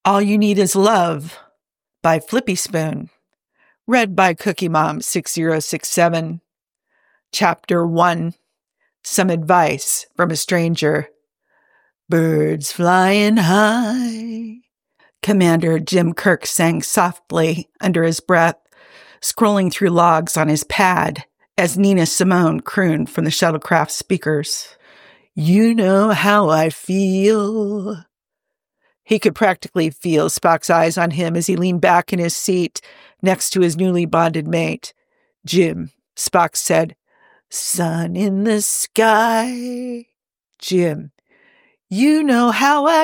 All You Need Is Love by Flippy Spoon. Read by Cookie Mom 6067. Chapter 1. Some Advice from a Stranger. Birds flying high. Commander Jim Kirk sang softly under his breath, scrolling through logs on his pad as Nina Simone crooned from the shuttlecraft speakers. You know how I feel. He could practically feel Spock's eyes on him as he leaned back in his seat next to his newly bonded mate. Jim, Spock said. Sun in the sky. Jim, you know how I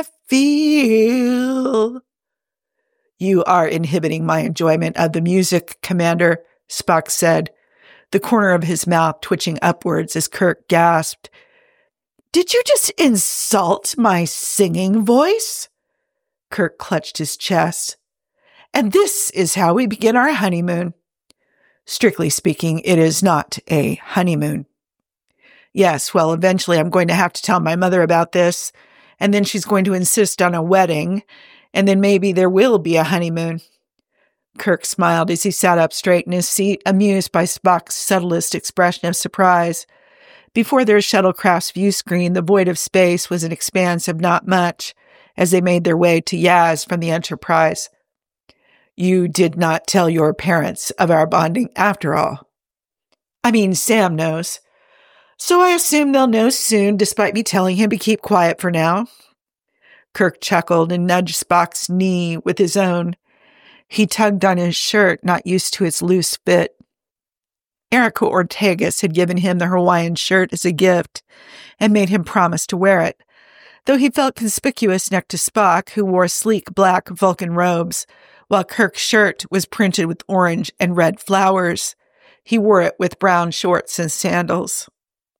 feel. You are inhibiting my enjoyment of the music, Commander, Spock said, the corner of his mouth twitching upwards as Kirk gasped. Did you just insult my singing voice? Kirk clutched his chest. And this is how we begin our honeymoon. Strictly speaking, it is not a honeymoon. Yes, well, eventually I'm going to have to tell my mother about this, and then she's going to insist on a wedding, and then maybe there will be a honeymoon. Kirk smiled as he sat up straight in his seat, amused by Spock's subtlest expression of surprise. Before their shuttlecraft's view screen, the void of space was an expanse of not much, as they made their way to Yaz from the Enterprise. You did not tell your parents of our bonding after all. I mean, Sam knows. So I assume they'll know soon, despite me telling him to keep quiet for now. Kirk chuckled and nudged Spock's knee with his own. He tugged on his shirt, not used to its loose fit. Erica Ortegas had given him the Hawaiian shirt as a gift and made him promise to wear it. Though he felt conspicuous next to Spock, who wore sleek black Vulcan robes, while Kirk's shirt was printed with orange and red flowers. He wore it with brown shorts and sandals.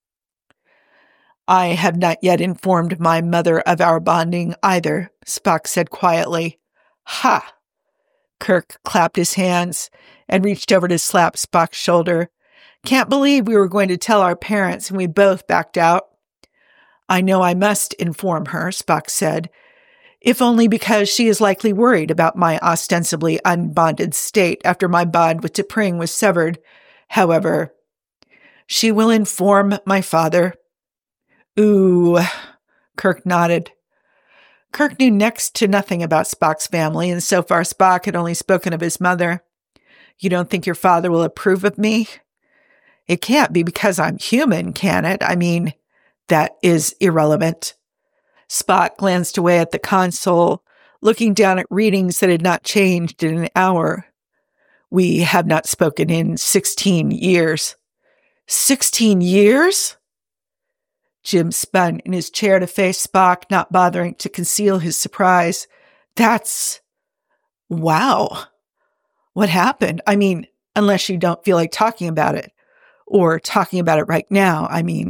I have not yet informed my mother of our bonding either, Spock said quietly. Ha! Kirk clapped his hands and reached over to slap Spock's shoulder. Can't believe we were going to tell our parents and we both backed out. I know I must inform her, Spock said, if only because she is likely worried about my ostensibly unbonded state after my bond with T'Pring was severed. However, she will inform my father. Ooh, Kirk nodded. Kirk knew next to nothing about Spock's family, and so far Spock had only spoken of his mother. You don't think your father will approve of me? It can't be because I'm human, can it? I mean, that is irrelevant. Spock glanced away at the console, looking down at readings that had not changed in an hour. We have not spoken in 16 years. 16 years? Jim spun in his chair to face Spock, not bothering to conceal his surprise. That's... wow. What happened? I mean, unless you don't feel like talking about it. Or talking about it right now, I mean.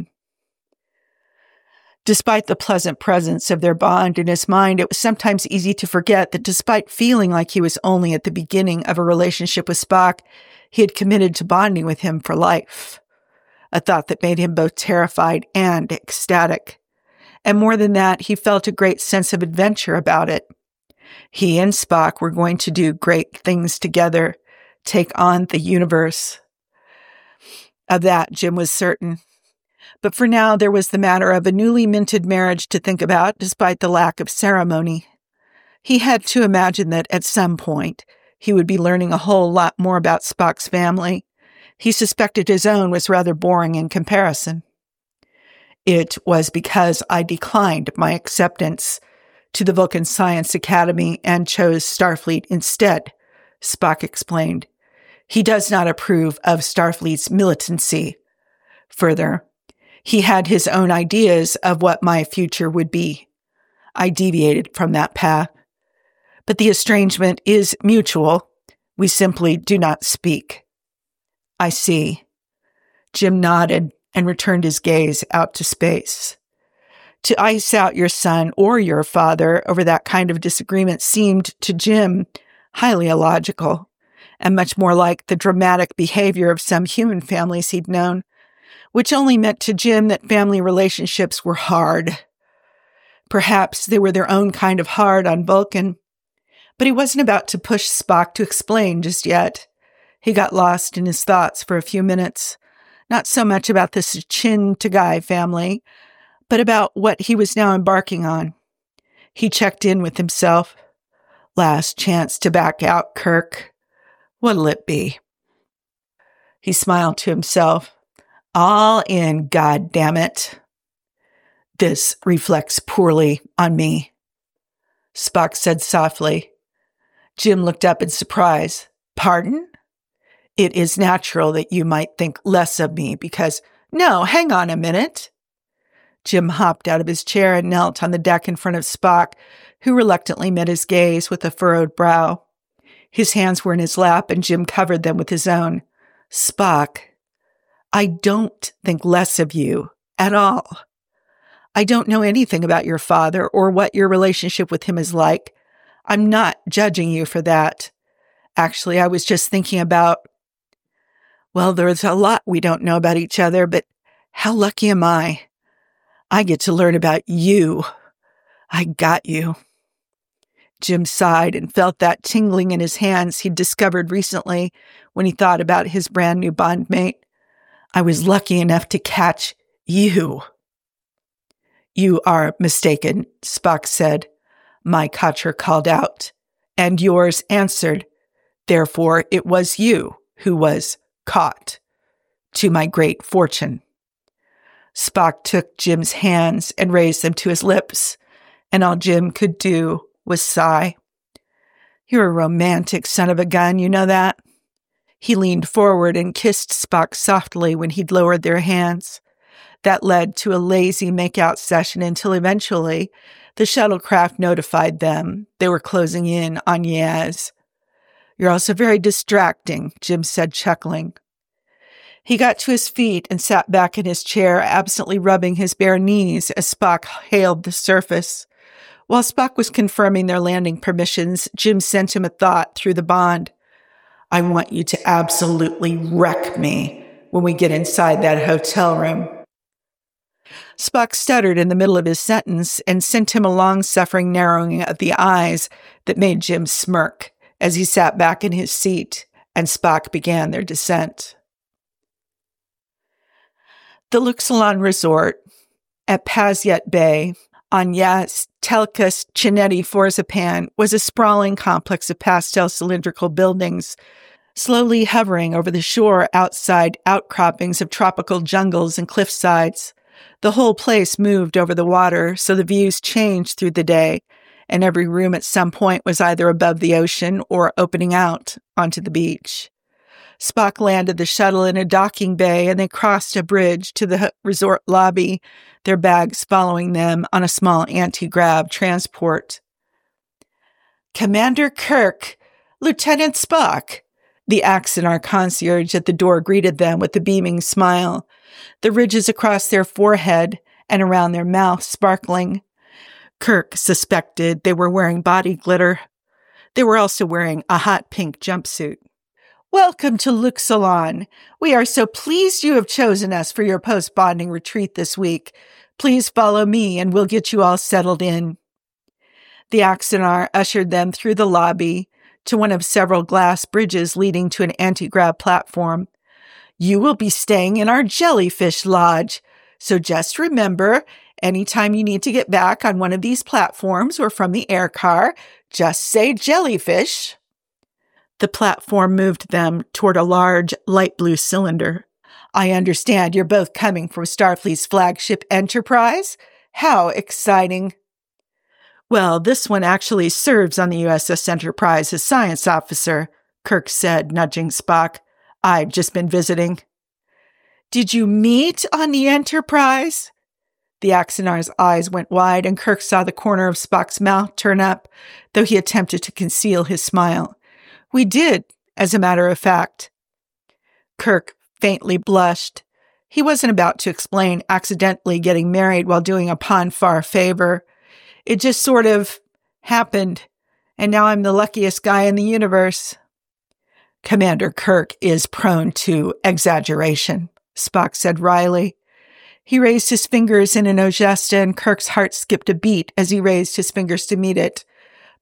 Despite the pleasant presence of their bond in his mind, it was sometimes easy to forget that despite feeling like he was only at the beginning of a relationship with Spock, he had committed to bonding with him for life. A thought that made him both terrified and ecstatic. And more than that, he felt a great sense of adventure about it. He and Spock were going to do great things together, take on the universe. Of that, Jim was certain. But for now, there was the matter of a newly minted marriage to think about, despite the lack of ceremony. He had to imagine that at some point, he would be learning a whole lot more about Spock's family. He suspected his own was rather boring in comparison. It was because I declined my acceptance to the Vulcan Science Academy and chose Starfleet instead, Spock explained. He does not approve of Starfleet's militancy. Further, he had his own ideas of what my future would be. I deviated from that path. But the estrangement is mutual. We simply do not speak. I see. Jim nodded and returned his gaze out to space. To ice out your son or your father over that kind of disagreement seemed to Jim highly illogical, and much more like the dramatic behavior of some human families he'd known, which only meant to Jim that family relationships were hard. Perhaps they were their own kind of hard on Vulcan. But he wasn't about to push Spock to explain just yet. He got lost in his thoughts for a few minutes, not so much about the Sachin Tagai family, but about what he was now embarking on. He checked in with himself. Last chance to back out, Kirk. What'll it be? He smiled to himself. All in, goddammit. This reflects poorly on me, Spock said softly. Jim looked up in surprise. Pardon? It is natural that you might think less of me because... No, hang on a minute. Jim hopped out of his chair and knelt on the deck in front of Spock, who reluctantly met his gaze with a furrowed brow. His hands were in his lap, and Jim covered them with his own. Spock, I don't think less of you at all. I don't know anything about your father or what your relationship with him is like. I'm not judging you for that. Actually, I was just thinking about, well, there's a lot we don't know about each other, but how lucky am I? I get to learn about you. I got you. Jim sighed and felt that tingling in his hands he'd discovered recently when he thought about his brand new bondmate. I was lucky enough to catch you. You are mistaken, Spock said. My catcher called out, and yours answered. Therefore, it was you who was caught, to my great fortune. Spock took Jim's hands and raised them to his lips, and all Jim could do was sigh. You're a romantic son of a gun, you know that? He leaned forward and kissed Spock softly when he'd lowered their hands. That led to a lazy make-out session until eventually the shuttlecraft notified them they were closing in on Yaz. You're also very distracting, Jim said, chuckling. He got to his feet and sat back in his chair, absently rubbing his bare knees as Spock hailed the surface. While Spock was confirming their landing permissions, Jim sent him a thought through the bond. I want you to absolutely wreck me when we get inside that hotel room. Spock stuttered in the middle of his sentence and sent him a long-suffering narrowing of the eyes that made Jim smirk as he sat back in his seat and Spock began their descent. The Luxilon Resort at Pazyet Bay on Yas Telkas Chineti Forzapan was a sprawling complex of pastel cylindrical buildings, slowly hovering over the shore outside outcroppings of tropical jungles and cliffsides. The whole place moved over the water, so the views changed through the day, and every room at some point was either above the ocean or opening out onto the beach. Spock landed the shuttle in a docking bay, and they crossed a bridge to the resort lobby, their bags following them on a small anti-grav transport. Commander Kirk, Lieutenant Spock, the Axanar concierge at the door greeted them with a beaming smile, the ridges across their forehead and around their mouth sparkling. Kirk suspected they were wearing body glitter. They were also wearing a hot pink jumpsuit. Welcome to Luxilon. We are so pleased you have chosen us for your post-bonding retreat this week. Please follow me and we'll get you all settled in. The Axanar ushered them through the lobby to one of several glass bridges leading to an anti-grav platform. You will be staying in our jellyfish lodge, so just remember, anytime you need to get back on one of these platforms or from the air car, just say jellyfish. The platform moved them toward a large, light blue cylinder. I understand you're both coming from Starfleet's flagship Enterprise? How exciting! Well, this one actually serves on the USS Enterprise as science officer, Kirk said, nudging Spock. I've just been visiting. Did you meet on the Enterprise? The Axanar's eyes went wide, and Kirk saw the corner of Spock's mouth turn up, though he attempted to conceal his smile. We did, as a matter of fact. Kirk faintly blushed. He wasn't about to explain accidentally getting married while doing a Pon farr favor. It just sort of happened, and now I'm the luckiest guy in the universe. Commander Kirk is prone to exaggeration, Spock said wryly. He raised his fingers in an ogesta, and Kirk's heart skipped a beat as he raised his fingers to meet it.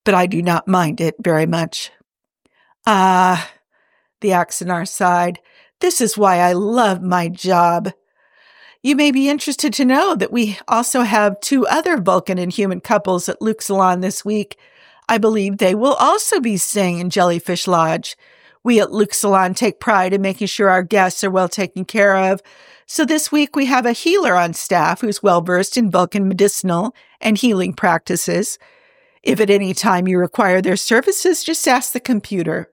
but I do not mind it very much. Ah, the Axanar sighed. This is why I love my job. You may be interested to know that we also have 2 other Vulcan and human couples at Luxilon this week. I believe they will also be staying in Jellyfish Lodge. We at Luxilon take pride in making sure our guests are well taken care of. So this week we have a healer on staff who's well-versed in Vulcan medicinal and healing practices. If at any time you require their services, just ask the computer.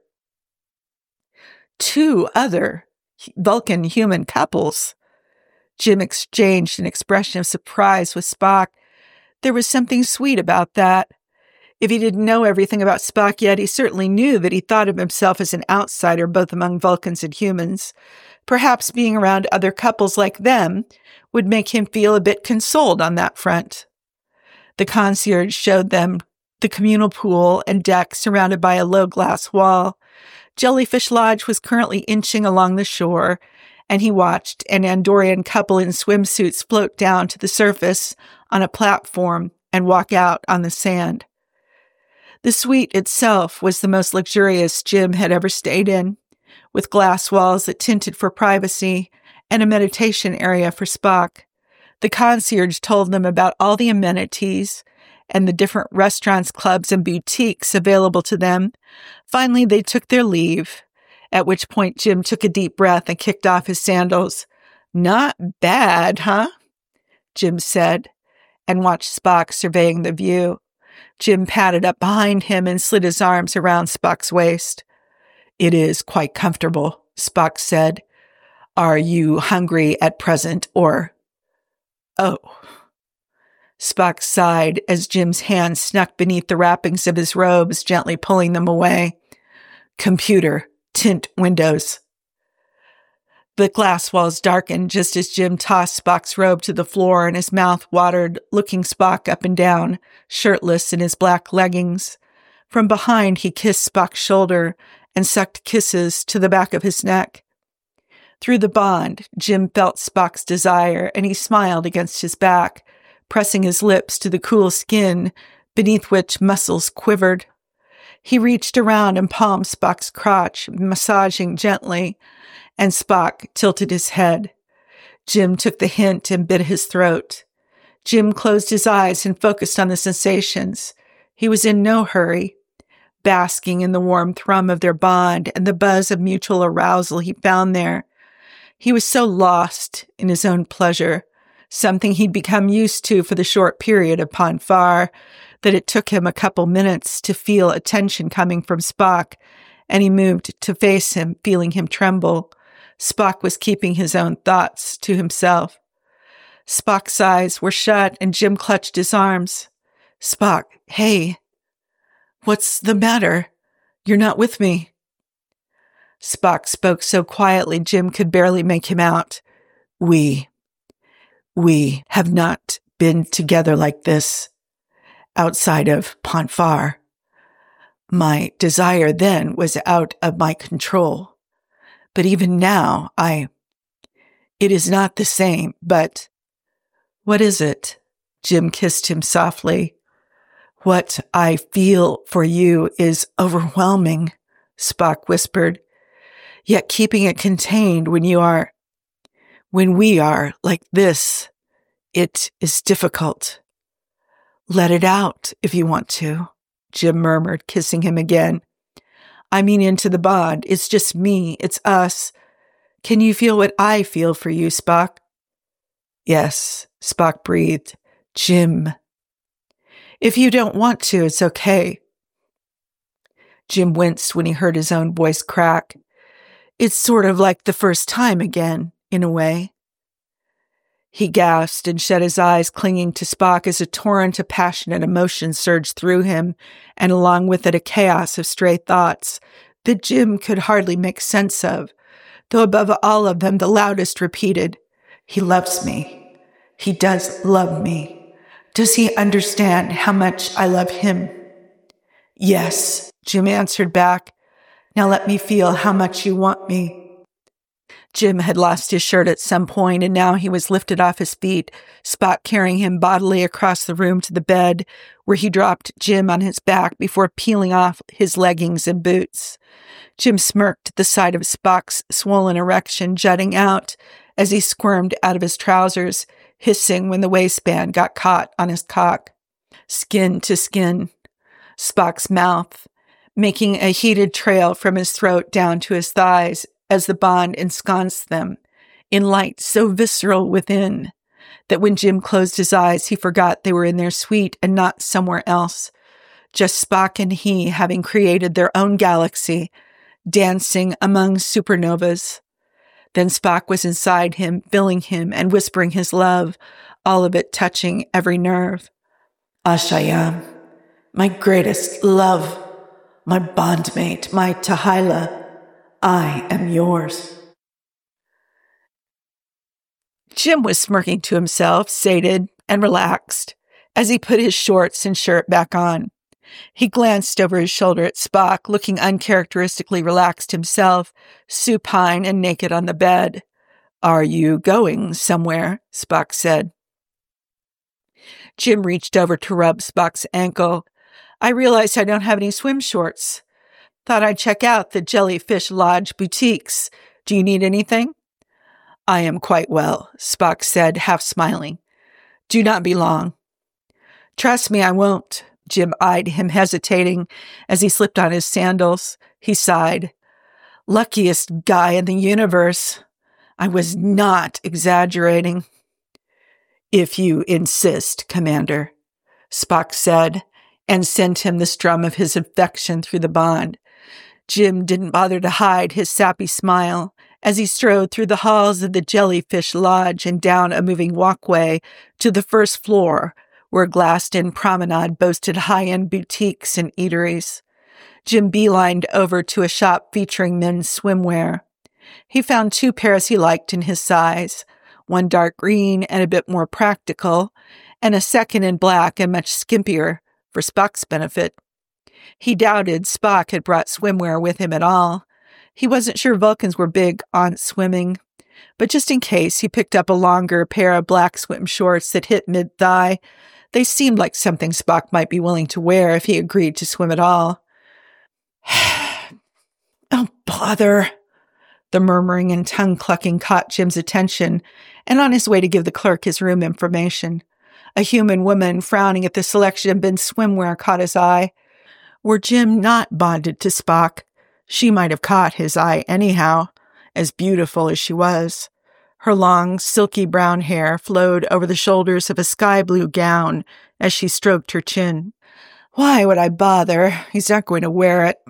2 other Vulcan human couples. Jim exchanged an expression of surprise with Spock. There was something sweet about that. If he didn't know everything about Spock yet, he certainly knew that he thought of himself as an outsider both among Vulcans and humans. Perhaps being around other couples like them would make him feel a bit consoled on that front. The concierge showed them the communal pool and deck surrounded by a low glass wall. Jellyfish Lodge was currently inching along the shore, and he watched an Andorian couple in swimsuits float down to the surface on a platform and walk out on the sand. The suite itself was the most luxurious Jim had ever stayed in, with glass walls that tinted for privacy and a meditation area for Spock. The concierge told them about all the amenities and the different restaurants, clubs, and boutiques available to them. Finally, they took their leave, at which point Jim took a deep breath and kicked off his sandals. "Not bad, huh?" Jim said, and watched Spock surveying the view. Jim padded up behind him and slid his arms around Spock's waist. "It is quite comfortable," Spock said. "Are you hungry at present, or—" "Oh." Spock sighed as Jim's hand snuck beneath the wrappings of his robes, gently pulling them away. "Computer, tint windows." The glass walls darkened just as Jim tossed Spock's robe to the floor, and his mouth watered, looking Spock up and down, shirtless in his black leggings. From behind, he kissed Spock's shoulder and sucked kisses to the back of his neck. Through the bond, Jim felt Spock's desire, and he smiled against his back, pressing his lips to the cool skin beneath which muscles quivered. He reached around and palmed Spock's crotch, massaging gently, and Spock tilted his head. Jim took the hint and bit his throat. Jim closed his eyes and focused on the sensations. He was in no hurry, basking in the warm thrum of their bond and the buzz of mutual arousal he found there. He was so lost in his own pleasure, something he'd become used to for the short period of Pon farr, that it took him a couple minutes to feel attention coming from Spock, and he moved to face him, feeling him tremble. Spock was keeping his own thoughts to himself. Spock's eyes were shut, and Jim clutched his arms. "Spock, hey, what's the matter? You're not with me." Spock spoke so quietly Jim could barely make him out. We have not been together like this outside of Pon farr. My desire then was out of my control. But even now, it is not the same, but—" "What is it?" Jim kissed him softly. "What I feel for you is overwhelming," Spock whispered. "Yet keeping it contained when we are like this, it is difficult." "Let it out if you want to," Jim murmured, kissing him again. "I mean into the bond. It's just me. It's us. Can you feel what I feel for you, Spock?" "Yes," Spock breathed. "Jim." "If you don't want to, it's okay." Jim winced when he heard his own voice crack. "It's sort of like the first time again, in a way." He gasped and shut his eyes, clinging to Spock as a torrent of passionate emotion surged through him, and along with it a chaos of stray thoughts that Jim could hardly make sense of, though above all of them the loudest repeated, "He loves me. He does love me. Does he understand how much I love him?" "Yes," Jim answered back. "Now let me feel how much you want me." Jim had lost his shirt at some point, and now he was lifted off his feet, Spock carrying him bodily across the room to the bed, where he dropped Jim on his back before peeling off his leggings and boots. Jim smirked at the sight of Spock's swollen erection jutting out as he squirmed out of his trousers, hissing when the waistband got caught on his cock. Skin to skin. Spock's mouth, making a heated trail from his throat down to his thighs as the bond ensconced them, in light so visceral within that when Jim closed his eyes, he forgot they were in their suite and not somewhere else. Just Spock and he having created their own galaxy, dancing among supernovas. Then Spock was inside him, filling him and whispering his love, all of it touching every nerve. Ashayam, my greatest love, my bondmate, my Tahila, I am yours. Jim was smirking to himself, sated and relaxed, as he put his shorts and shirt back on. He glanced over his shoulder at Spock, looking uncharacteristically relaxed himself, supine and naked on the bed. Are you going somewhere? Spock said. Jim reached over to rub Spock's ankle. I realized I don't have any swim shorts. Thought I'd check out the Jellyfish Lodge boutiques. Do you need anything? I am quite well, Spock said, half smiling. Do not be long. Trust me, I won't. Jim eyed him, hesitating as he slipped on his sandals. He sighed. Luckiest guy in the universe. I was not exaggerating. If you insist, Commander, Spock said, and sent him the strum of his affection through the bond. Jim didn't bother to hide his sappy smile as he strode through the halls of the Jellyfish Lodge and down a moving walkway to the first floor, where a glassed-in promenade boasted high-end boutiques and eateries. Jim beelined over to a shop featuring men's swimwear. He found 2 pairs he liked in his size, one dark green and a bit more practical, and a second in black and much skimpier for Spock's benefit. He doubted Spock had brought swimwear with him at all. He wasn't sure Vulcans were big on swimming, but just in case, he picked up a longer pair of black swim shorts that hit mid-thigh. They seemed like something Spock might be willing to wear if he agreed to swim at all. Oh, bother. The murmuring and tongue-clucking caught Jim's attention, and on his way to give the clerk his room information. A human woman frowning at the selection of men's swimwear caught his eye. Were Jim not bonded to Spock, she might have caught his eye anyhow, as beautiful as she was. Her long, silky brown hair flowed over the shoulders of a sky-blue gown as she stroked her chin. Why would I bother? He's not going to wear it.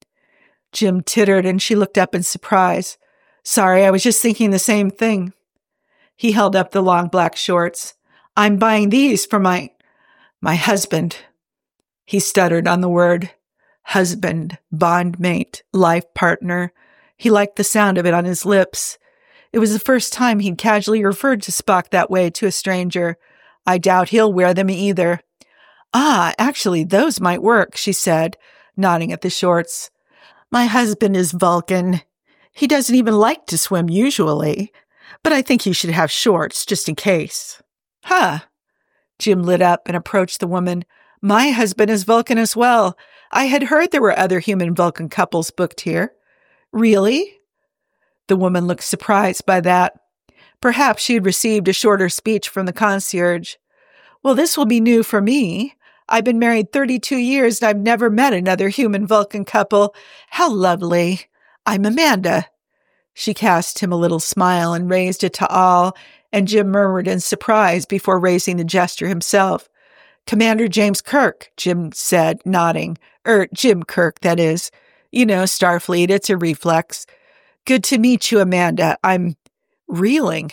Jim tittered, and she looked up in surprise. Sorry, I was just thinking the same thing. He held up the long black shorts. I'm buying these for my husband. He stuttered on the word. Husband, bondmate, life partner. He liked the sound of it on his lips. It was the first time he'd casually referred to Spock that way to a stranger. I doubt he'll wear them either. Ah, actually, those might work, she said, nodding at the shorts. My husband is Vulcan. He doesn't even like to swim usually, but I think he should have shorts just in case. Huh. Jim lit up and approached the woman. My husband is Vulcan as well. I had heard there were other human Vulcan couples booked here. Really? The woman looked surprised by that. Perhaps she had received a shorter speech from the concierge. Well, this will be new for me. I've been married 32 years and I've never met another human Vulcan couple. How lovely. I'm Amanda. She cast him a little smile and raised it to all, and Jim murmured in surprise before raising the gesture himself. Commander James Kirk, Jim said, nodding. Jim Kirk, that is. You know, Starfleet, it's a reflex. Good to meet you, Amanda. I'm reeling.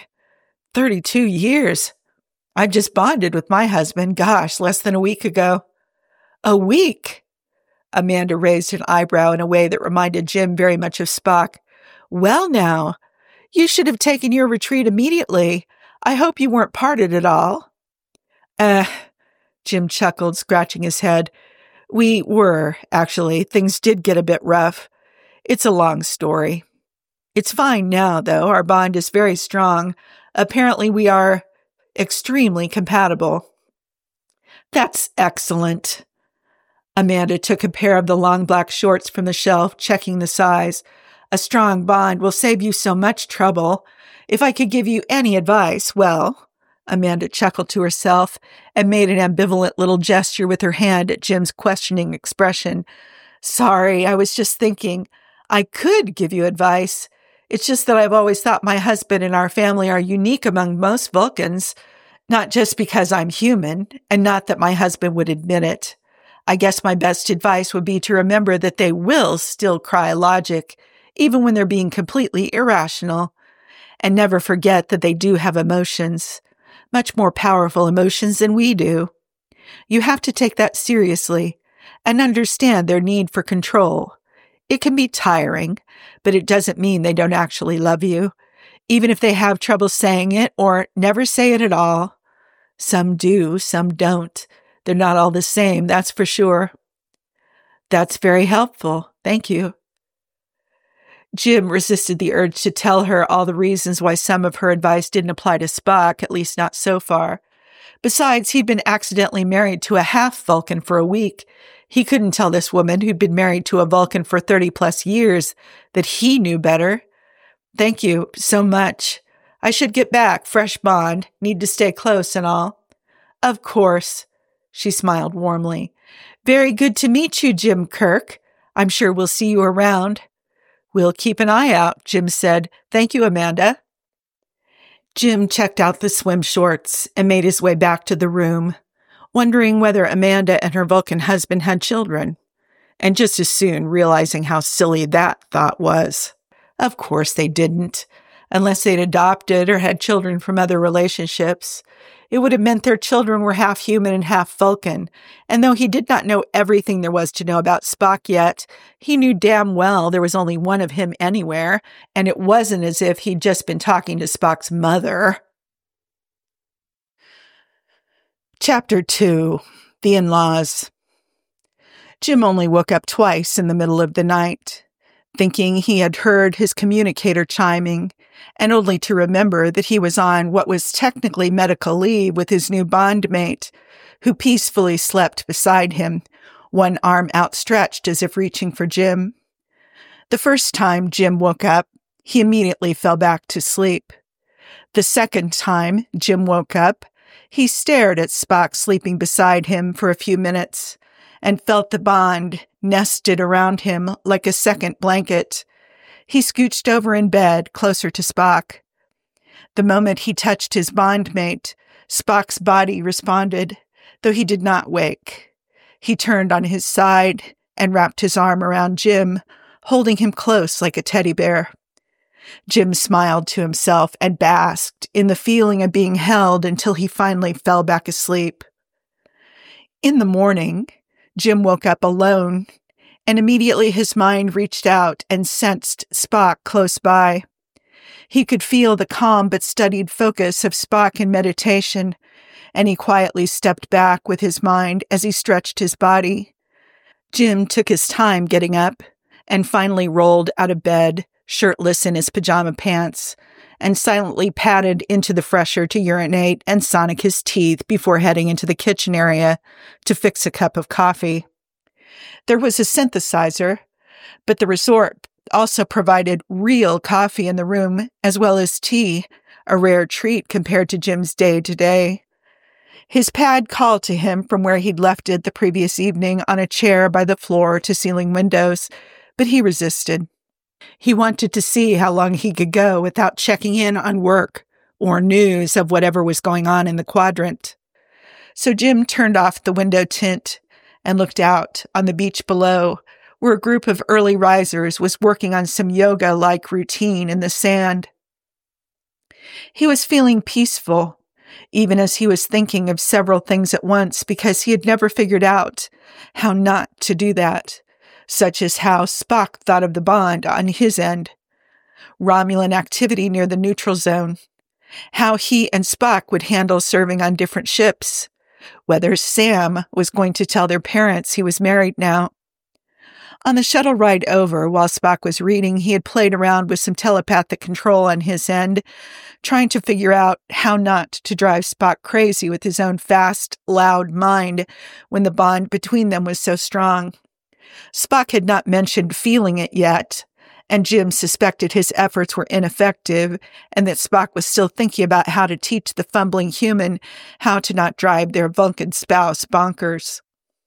32 years. I've just bonded with my husband, gosh, less than a week ago. A week? Amanda raised an eyebrow in a way that reminded Jim very much of Spock. Well now, you should have taken your retreat immediately. I hope you weren't parted at all. Jim chuckled, scratching his head. We were, actually. Things did get a bit rough. It's a long story. It's fine now, though. Our bond is very strong. Apparently, we are extremely compatible." "That's excellent." Amanda took a pair of the long black shorts from the shelf, checking the size. "A strong bond will save you so much trouble. If I could give you any advice, well," Amanda chuckled to herself and made an ambivalent little gesture with her hand at Jim's questioning expression. "Sorry, I was just thinking. I could give you advice. It's just that I've always thought my husband and our family are unique among most Vulcans, not just because I'm human, and not that my husband would admit it. I guess my best advice would be to remember that they will still cry logic, even when they're being completely irrational, and never forget that they do have emotions, much more powerful emotions than we do. You have to take that seriously and understand their need for control. It can be tiring, but it doesn't mean they don't actually love you, even if they have trouble saying it or never say it at all. Some do, some don't. They're not all the same, that's for sure." "That's very helpful. Thank you." Jim resisted the urge to tell her all the reasons why some of her advice didn't apply to Spock, at least not so far. Besides, he'd been accidentally married to a half-Vulcan for a week. He couldn't tell this woman who'd been married to a Vulcan for 30-plus years that he knew better. "Thank you so much. I should get back. Fresh bond. Need to stay close and all." "Of course." She smiled warmly. "Very good to meet you, Jim Kirk. I'm sure we'll see you around." "We'll keep an eye out," Jim said. "Thank you, Amanda." Jim checked out the swim shorts and made his way back to the room, wondering whether Amanda and her Vulcan husband had children, and just as soon realizing how silly that thought was. Of course they didn't, unless they'd adopted or had children from other relationships. It would have meant their children were half human and half Vulcan, and though he did not know everything there was to know about Spock yet, he knew damn well there was only one of him anywhere, and it wasn't as if he'd just been talking to Spock's mother. Chapter 2. The In-Laws. Jim only woke up twice in the middle of the night, thinking he had heard his communicator chiming, and only to remember that he was on what was technically medical leave with his new bondmate, who peacefully slept beside him, one arm outstretched as if reaching for Jim. The first time Jim woke up, he immediately fell back to sleep. The second time Jim woke up, he stared at Spock sleeping beside him for a few minutes and felt the bond nested around him like a second blanket. He scooched over in bed, closer to Spock. The moment he touched his bondmate, Spock's body responded, though he did not wake. He turned on his side and wrapped his arm around Jim, holding him close like a teddy bear. Jim smiled to himself and basked in the feeling of being held until he finally fell back asleep. In the morning, Jim woke up alone, and immediately his mind reached out and sensed Spock close by. He could feel the calm but studied focus of Spock in meditation, and he quietly stepped back with his mind as he stretched his body. Jim took his time getting up and finally rolled out of bed, shirtless in his pajama pants, and silently padded into the fresher to urinate and sonic his teeth before heading into the kitchen area to fix a cup of coffee. There was a synthesizer, but the resort also provided real coffee in the room, as well as tea, a rare treat compared to Jim's day-to-day. His pad called to him from where he'd left it the previous evening on a chair by the floor-to-ceiling windows, but he resisted. He wanted to see how long he could go without checking in on work or news of whatever was going on in the quadrant. So Jim turned off the window tint and looked out on the beach below, where a group of early risers was working on some yoga-like routine in the sand. He was feeling peaceful, even as he was thinking of several things at once, because he had never figured out how not to do that, such as how Spock thought of the bond on his end, Romulan activity near the neutral zone, how he and Spock would handle serving on different ships, whether Sam was going to tell their parents he was married now. On the shuttle ride over, while Spock was reading, he had played around with some telepathic control on his end, trying to figure out how not to drive Spock crazy with his own fast, loud mind when the bond between them was so strong. Spock had not mentioned feeling it yet, and Jim suspected his efforts were ineffective and that Spock was still thinking about how to teach the fumbling human how to not drive their Vulcan spouse bonkers.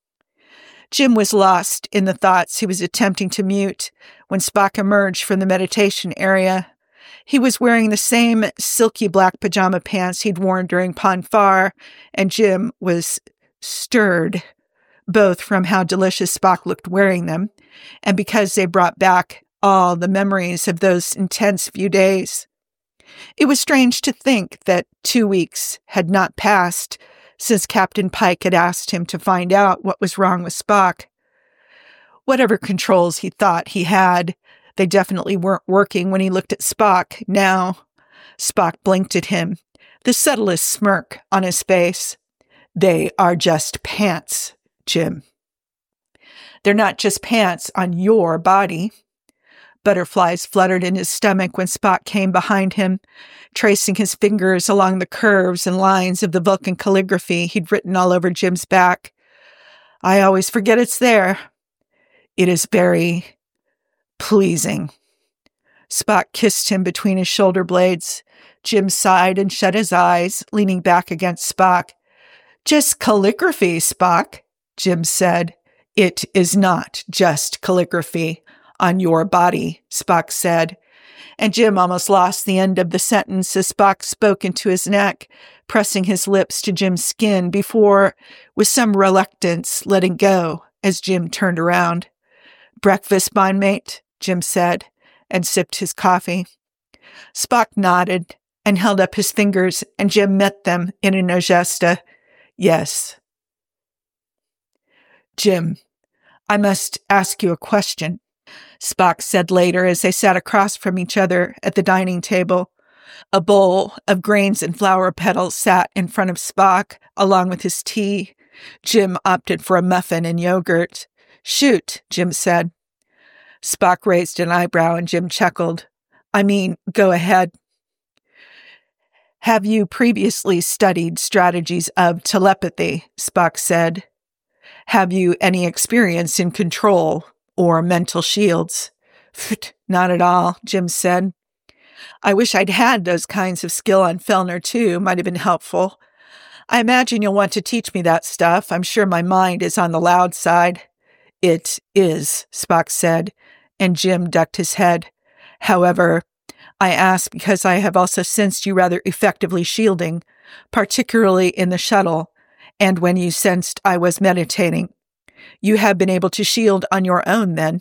Jim was lost in the thoughts he was attempting to mute when Spock emerged from the meditation area. He was wearing the same silky black pajama pants he'd worn during Pon farr, and Jim was stirred, both from how delicious Spock looked wearing them and because they brought back all the memories of those intense few days. It was strange to think that 2 weeks had not passed since Captain Pike had asked him to find out what was wrong with Spock. Whatever controls he thought he had, they definitely weren't working when he looked at Spock now. Spock blinked at him, the subtlest smirk on his face. "They are just pants, Jim." "They're not just pants on your body." Butterflies fluttered in his stomach when Spock came behind him, tracing his fingers along the curves and lines of the Vulcan calligraphy he'd written all over Jim's back. "I always forget it's there. It is very pleasing." Spock kissed him between his shoulder blades. Jim sighed and shut his eyes, leaning back against Spock. "Just calligraphy, Spock," Jim said. "It is not just calligraphy on your body," Spock said, and Jim almost lost the end of the sentence as Spock spoke into his neck, pressing his lips to Jim's skin before, with some reluctance, letting go as Jim turned around. "Breakfast, bondmate," Jim said, and sipped his coffee. Spock nodded and held up his fingers, and Jim met them in an ogesta. "Yes." "Jim, I must ask you a question," Spock said later as they sat across from each other at the dining table. A bowl of grains and flower petals sat in front of Spock, along with his tea. Jim opted for a muffin and yogurt. "Shoot," Jim said. Spock raised an eyebrow and Jim chuckled. "I mean, go ahead." "Have you previously studied strategies of telepathy?" Spock said. "Have you any experience in control or mental shields?" "Not at all," Jim said. "I wish I'd had those kinds of skill on Fellner, too. Might have been helpful. I imagine you'll want to teach me that stuff. I'm sure my mind is on the loud side." "It is," Spock said, and Jim ducked his head. "However, I ask because I have also sensed you rather effectively shielding, particularly in the shuttle, and when you sensed I was meditating. You have been able to shield on your own, then?"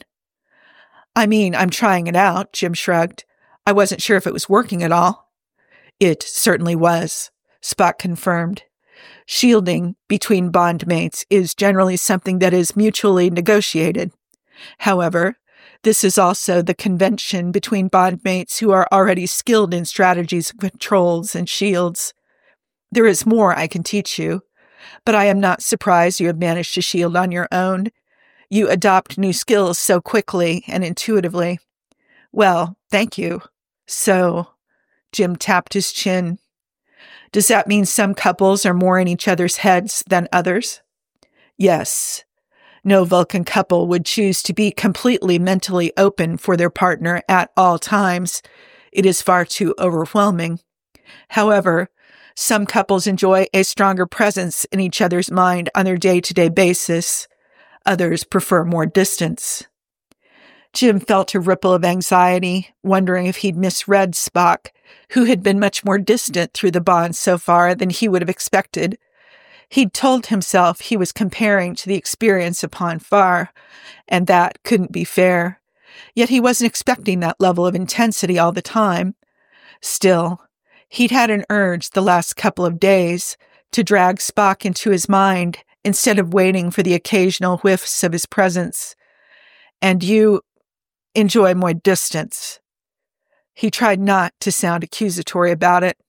"I mean, I'm trying it out," Jim shrugged. "I wasn't sure if it was working at all." "It certainly was," Spock confirmed. "Shielding between bondmates is generally something that is mutually negotiated. However, this is also the convention between bondmates who are already skilled in strategies, controls, and shields. There is more I can teach you, but I am not surprised you have managed to shield on your own. You adopt new skills so quickly and intuitively." "Well, thank you." "So," Jim tapped his chin, "does that mean some couples are more in each other's heads than others?" "Yes. No Vulcan couple would choose to be completely mentally open for their partner at all times. It is far too overwhelming. However, some couples enjoy a stronger presence in each other's mind on their day-to-day basis. Others prefer more distance." Jim felt a ripple of anxiety, wondering if he'd misread Spock, who had been much more distant through the bond so far than he would have expected. He'd told himself he was comparing to the experience of Pon farr, and that couldn't be fair. Yet he wasn't expecting that level of intensity all the time. Still, he'd had an urge the last couple of days to drag Spock into his mind instead of waiting for the occasional whiffs of his presence. "And you enjoy more distance." He tried not to sound accusatory about it.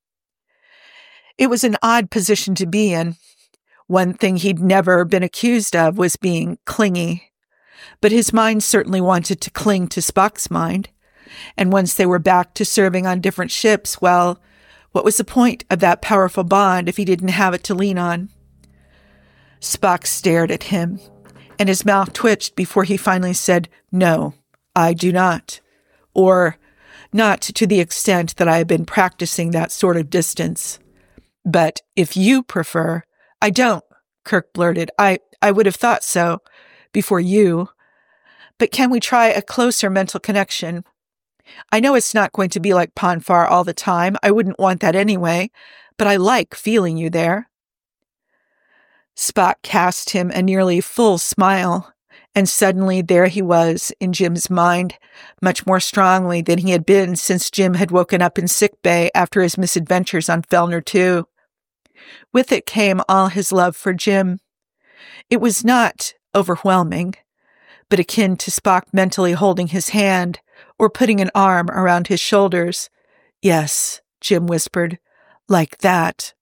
It was an odd position to be in. One thing he'd never been accused of was being clingy. but his mind certainly wanted to cling to Spock's mind. And once they were back to serving on different ships, well, what was the point of that powerful bond if he didn't have it to lean on? Spock stared at him, and his mouth twitched before he finally said, "No, I do not. Or not to the extent that I have been practicing that sort of distance. But if you prefer—" "I don't," Kirk blurted. I would have thought so before you. But can we try a closer mental connection? I know it's not going to be like Pon farr all the time. I wouldn't want that anyway, but I like feeling you there. Spock cast him a nearly full smile, and suddenly there he was in Jim's mind, much more strongly than he had been since Jim had woken up in sickbay after his misadventures on Fellner 2. With it came all his love for Jim. It was not overwhelming, but akin to Spock mentally holding his hand or putting an arm around his shoulders. "Yes," Jim whispered, "like that."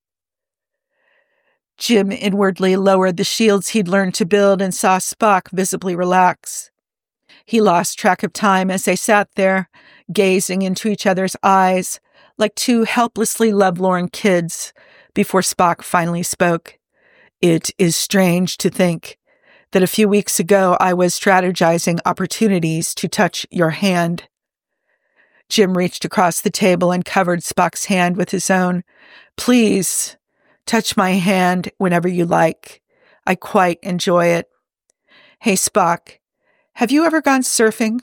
Jim inwardly lowered the shields he'd learned to build and saw Spock visibly relax. He lost track of time as they sat there, gazing into each other's eyes like two helplessly lovelorn kids, before Spock finally spoke. "It is strange to think that a few weeks ago I was strategizing opportunities to touch your hand." Jim reached across the table and covered Spock's hand with his own. "Please, touch my hand whenever you like. I quite enjoy it. Hey, Spock, have you ever gone surfing?"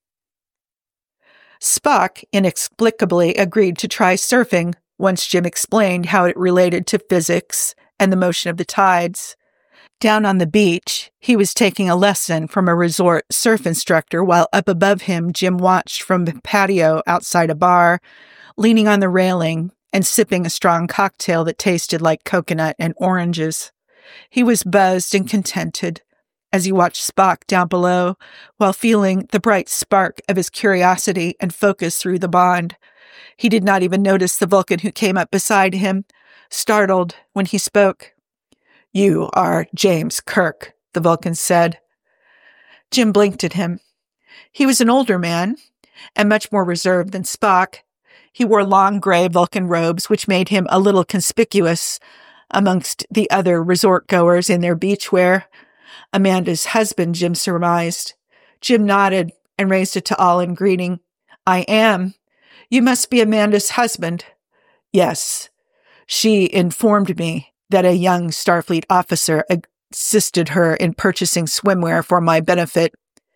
Spock inexplicably agreed to try surfing once Jim explained how it related to physics and the motion of the tides. Down on the beach, he was taking a lesson from a resort surf instructor while up above him, Jim watched from the patio outside a bar, leaning on the railing and sipping a strong cocktail that tasted like coconut and oranges. He was buzzed and contented as he watched Spock down below while feeling the bright spark of his curiosity and focus through the bond. He did not even notice the Vulcan who came up beside him, startled when he spoke. "You are James Kirk," the Vulcan said. Jim blinked at him. He was an older man, and much more reserved than Spock. He wore long gray Vulcan robes, which made him a little conspicuous amongst the other resort-goers in their beachwear. Amanda's husband, Jim surmised. Jim nodded and raised a ta'al in greeting. "I am. You must be Amanda's husband." "Yes. She informed me that a young Starfleet officer assisted her in purchasing swimwear for my benefit."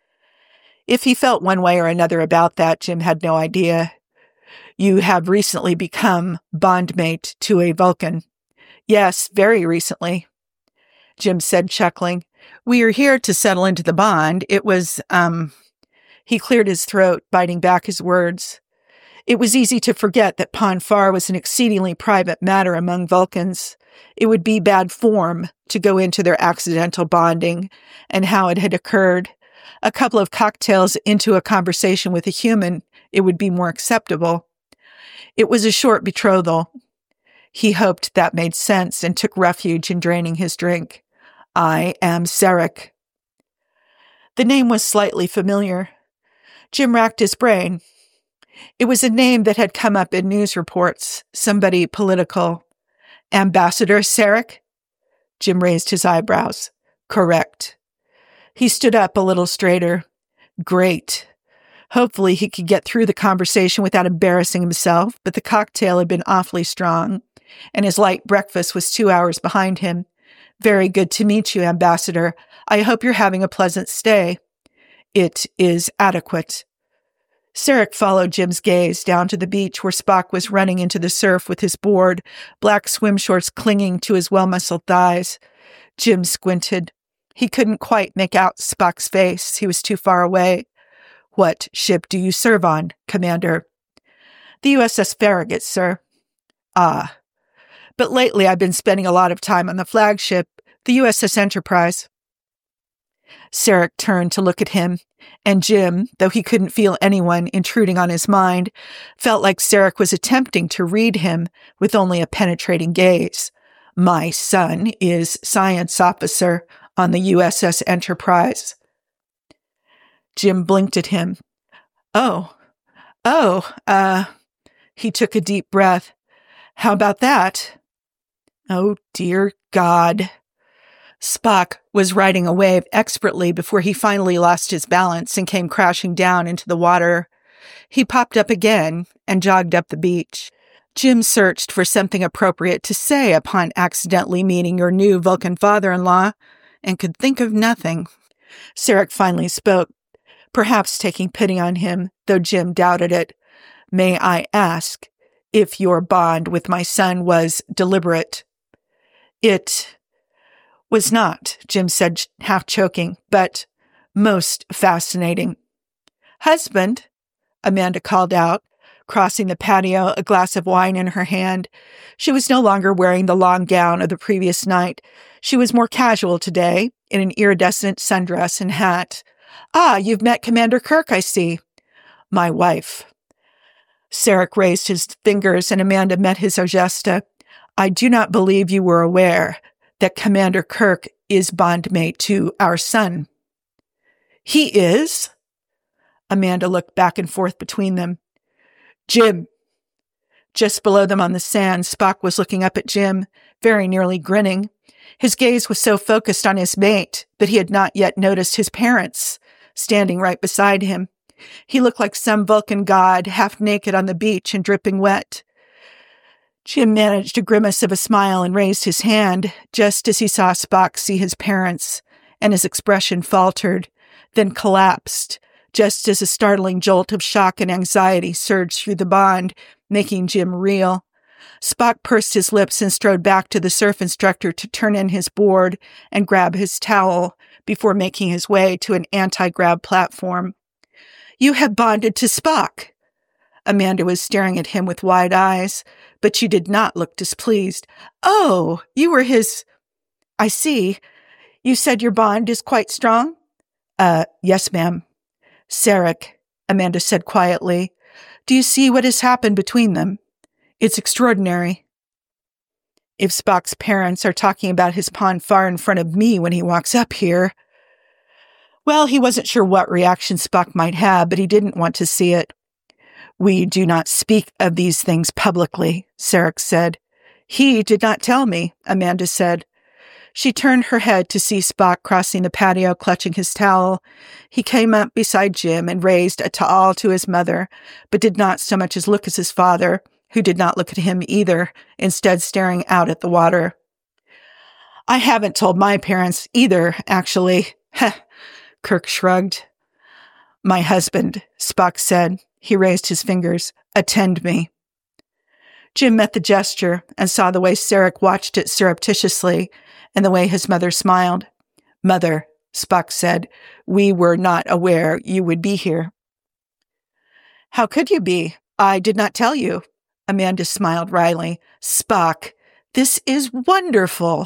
If he felt one way or another about that, Jim had no idea. "You have recently become bondmate to a Vulcan." "Yes, very recently," Jim said, chuckling. "We are here to settle into the bond. It was, He cleared his throat, biting back his words. It was easy to forget that Pon farr was an exceedingly private matter among Vulcans. It would be bad form to go into their accidental bonding and how it had occurred. A couple of cocktails into a conversation with a human, it would be more acceptable. It was a short betrothal. He hoped that made sense and took refuge in draining his drink. "I am Sarek." The name was slightly familiar. Jim racked his brain. It was a name that had come up in news reports, somebody political. "Ambassador Sarek?" Jim raised his eyebrows. "Correct." He stood up a little straighter. Great. Hopefully he could get through the conversation without embarrassing himself, but the cocktail had been awfully strong, and his light breakfast was 2 hours behind him. "Very good to meet you, Ambassador. I hope you're having a pleasant stay." "It is adequate." Sarek followed Jim's gaze down to the beach where Spock was running into the surf with his board, black swim shorts clinging to his well-muscled thighs. Jim squinted. He couldn't quite make out Spock's face. He was too far away. "What ship do you serve on, Commander?" "The USS Farragut, sir." "Ah. But lately I've been spending a lot of time on the flagship, the USS Enterprise." Sarek turned to look at him, and Jim, though he couldn't feel anyone intruding on his mind, felt like Sarek was attempting to read him with only a penetrating gaze. "My son is science officer on the USS Enterprise." Jim blinked at him. Oh, he took a deep breath. How about that? Oh, dear God. Spock was riding a wave expertly before he finally lost his balance and came crashing down into the water. He popped up again and jogged up the beach. Jim searched for something appropriate to say upon accidentally meeting your new Vulcan father-in-law and could think of nothing. Sarek finally spoke, perhaps taking pity on him, though Jim doubted it. May I ask if your bond with my son was deliberate? It was not, Jim said, half choking, but most fascinating. Husband, Amanda called out, crossing the patio, a glass of wine in her hand. She was no longer wearing the long gown of the previous night. She was more casual today, in an iridescent sundress and hat. Ah, you've met Commander Kirk, I see. My wife. Sarek raised his fingers and Amanda met his ogesta. I do not believe you were aware that Commander Kirk is bondmate to our son. He is? Amanda looked back and forth between them. Jim. Just below them on the sand, Spock was looking up at Jim, very nearly grinning. His gaze was so focused on his mate that he had not yet noticed his parents, standing right beside him. He looked like some Vulcan god, half naked on the beach and dripping wet. Jim managed a grimace of a smile and raised his hand, just as he saw Spock see his parents, and his expression faltered, then collapsed, just as a startling jolt of shock and anxiety surged through the bond, making Jim reel. Spock pursed his lips and strode back to the surf instructor to turn in his board and grab his towel before making his way to an anti-grab platform. You have bonded to Spock. Amanda was staring at him with wide eyes, but she did not look displeased. Oh, you were his... I see. You said your bond is quite strong? Yes, ma'am. Sarek, Amanda said quietly, do you see what has happened between them? It's extraordinary. If Spock's parents are talking about his pond far in front of me when he walks up here... Well, he wasn't sure what reaction Spock might have, but he didn't want to see it. We do not speak of these things publicly, Sarek said. He did not tell me, Amanda said. She turned her head to see Spock crossing the patio, clutching his towel. He came up beside Jim and raised a ta'al to his mother, but did not so much as look at his father, who did not look at him either, instead staring out at the water. I haven't told my parents either, actually. Heh. Kirk shrugged. My husband, Spock said. He raised his fingers. Attend me. Jim met the gesture and saw the way Sarek watched it surreptitiously and the way his mother smiled. Mother, Spock said, we were not aware you would be here. How could you be? I did not tell you. Amanda smiled wryly. Spock, this is wonderful.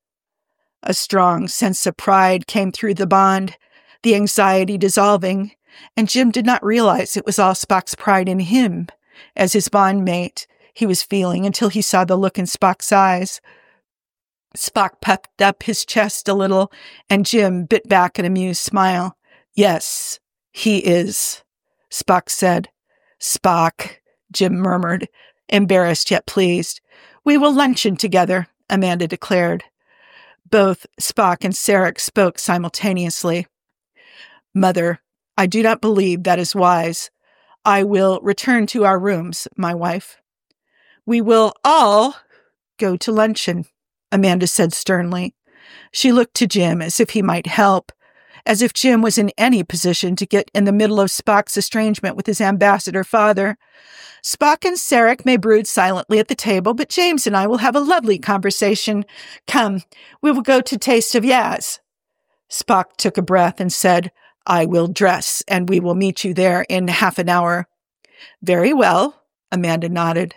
A strong sense of pride came through the bond, the anxiety dissolving, and Jim did not realize it was all Spock's pride in him, as his bondmate, he was feeling until he saw the look in Spock's eyes. Spock puffed up his chest a little, and Jim bit back an amused smile. Yes, he is, Spock said. Spock, Jim murmured, embarrassed yet pleased. We will luncheon together, Amanda declared. Both Spock and Sarek spoke simultaneously. Mother, I do not believe that is wise. I will return to our rooms, my wife. We will all go to luncheon, Amanda said sternly. She looked to Jim as if he might help, as if Jim was in any position to get in the middle of Spock's estrangement with his ambassador father. Spock and Sarek may brood silently at the table, but James and I will have a lovely conversation. Come, we will go to Taste of Yaz. Spock took a breath and said, I will dress, and we will meet you there in half an hour. Very well, Amanda nodded.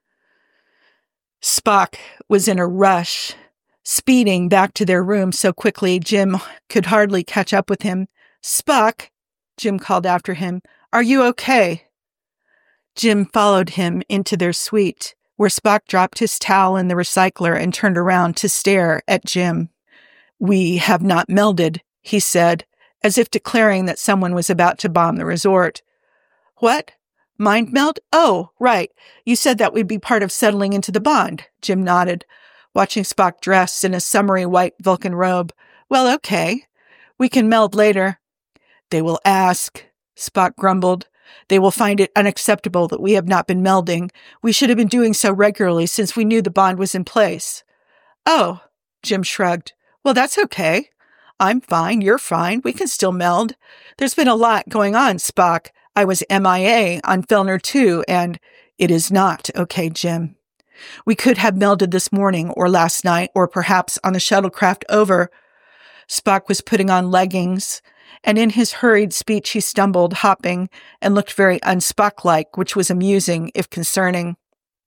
Spock was in a rush, speeding back to their room so quickly Jim could hardly catch up with him. Spock, Jim called after him, are you okay? Jim followed him into their suite, where Spock dropped his towel in the recycler and turned around to stare at Jim. We have not melded, he said, as if declaring that someone was about to bomb the resort. What? Mind meld? Oh, right. You said that would be part of settling into the bond. Jim nodded, watching Spock dressed in a summery white Vulcan robe. Well, okay. We can meld later. They will ask, Spock grumbled. They will find it unacceptable that we have not been melding. We should have been doing so regularly since we knew the bond was in place. Oh, Jim shrugged. Well, that's okay. I'm fine. You're fine. We can still meld. There's been a lot going on, Spock. I was MIA on Felner 2, and it is not okay, Jim. We could have melded this morning or last night or perhaps on the shuttlecraft over. Spock was putting on leggings, and in his hurried speech he stumbled, hopping, and looked very un-Spock-like, which was amusing, if concerning.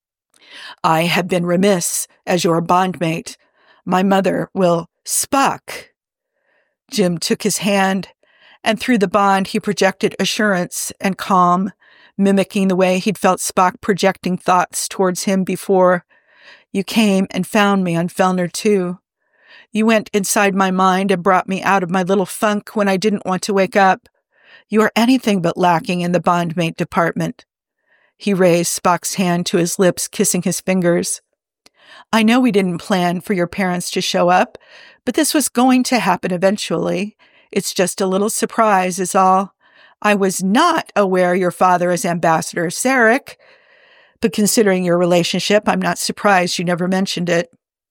I have been remiss as your bondmate. My mother will... Spock! Jim took his hand, and through the bond he projected assurance and calm, mimicking the way he'd felt Spock projecting thoughts towards him before. You came and found me on Felner 2. You went inside my mind and brought me out of my little funk when I didn't want to wake up. You are anything but lacking in the bondmate department. He raised Spock's hand to his lips, kissing his fingers. I know we didn't plan for your parents to show up, but this was going to happen eventually. It's just a little surprise is all. I was not aware your father is Ambassador Sarek, but considering your relationship, I'm not surprised you never mentioned it.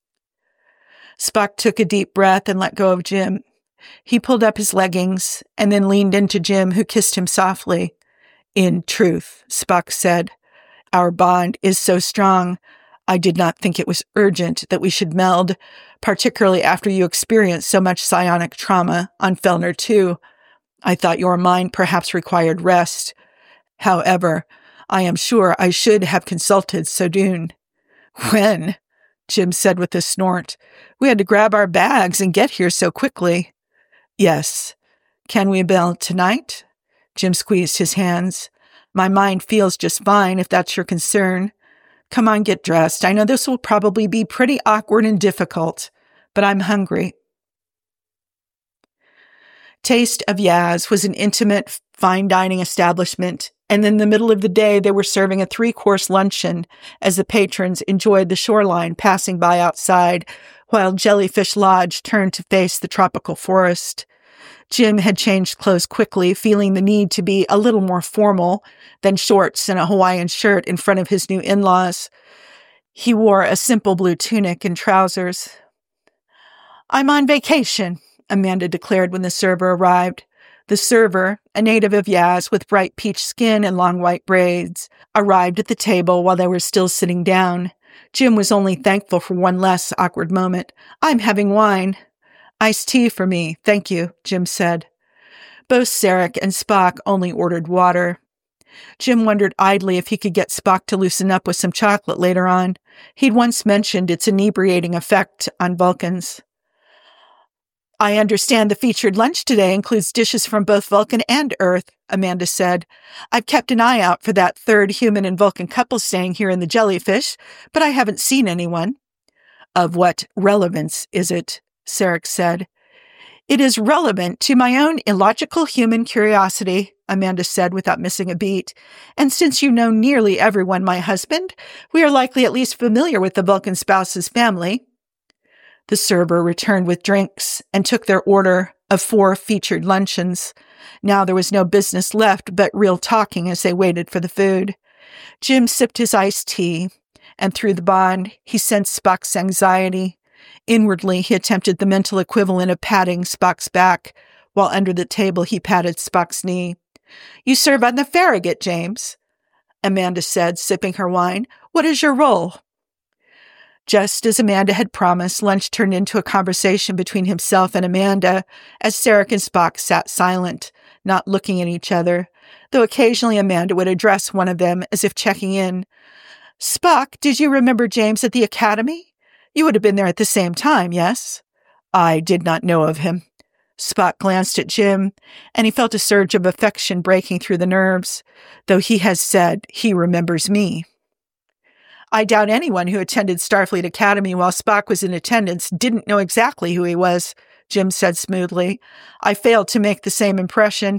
Spock took a deep breath and let go of Jim. He pulled up his leggings and then leaned into Jim, who kissed him softly. In truth, Spock said, our bond is so strong. I did not think it was urgent that we should meld, particularly after you experienced so much psionic trauma on Felner 2. I thought your mind perhaps required rest. However, I am sure I should have consulted Sodun. When? Jim said with a snort. We had to grab our bags and get here so quickly. Yes. Can we meld tonight? Jim squeezed his hands. My mind feels just fine, if that's your concern. Come on, get dressed. I know this will probably be pretty awkward and difficult, but I'm hungry. Taste of Yaz was an intimate, fine dining establishment, and in the middle of the day they were serving a 3-course luncheon as the patrons enjoyed the shoreline passing by outside, while Jellyfish Lodge turned to face the tropical forest. Jim had changed clothes quickly, feeling the need to be a little more formal than shorts and a Hawaiian shirt in front of his new in-laws. He wore a simple blue tunic and trousers. I'm on vacation, Amanda declared when the server arrived. The server, a native of Yaz with bright peach skin and long white braids, arrived at the table while they were still sitting down. Jim was only thankful for one less awkward moment. I'm having wine. Iced tea for me, thank you, Jim said. Both Sarek and Spock only ordered water. Jim wondered idly if he could get Spock to loosen up with some chocolate later on. He'd once mentioned its inebriating effect on Vulcans. I understand the featured lunch today includes dishes from both Vulcan and Earth, Amanda said. I've kept an eye out for that third human and Vulcan couple staying here in the Jellyfish, but I haven't seen anyone. Of what relevance is it? Sarek said. It is relevant to my own illogical human curiosity, Amanda said without missing a beat. And since you know nearly everyone, my husband, we are likely at least familiar with the Vulcan spouse's family. The server returned with drinks and took their order of 4 featured luncheons. Now there was no business left but real talking as they waited for the food. Jim sipped his iced tea, and through the bond he sensed Spock's anxiety. Inwardly, he attempted the mental equivalent of patting Spock's back, while under the table he patted Spock's knee. You serve on the Farragut, James, Amanda said, sipping her wine. What is your role? Just as Amanda had promised, lunch turned into a conversation between himself and Amanda, as Sarek and Spock sat silent, not looking at each other, though occasionally Amanda would address one of them as if checking in. Spock, did you remember James at the Academy? You would have been there at the same time, yes? I did not know of him. Spock glanced at Jim, and he felt a surge of affection breaking through the nerves, though he has said he remembers me. I doubt anyone who attended Starfleet Academy while Spock was in attendance didn't know exactly who he was, Jim said smoothly. I failed to make the same impression.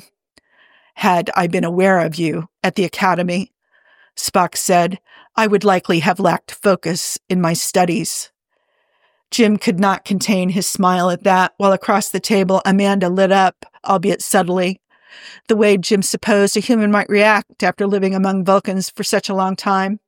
Had I been aware of you at the academy, Spock said, I would likely have lacked focus in my studies. Jim could not contain his smile at that, while across the table Amanda lit up, albeit subtly, the way Jim supposed a human might react after living among Vulcans for such a long time.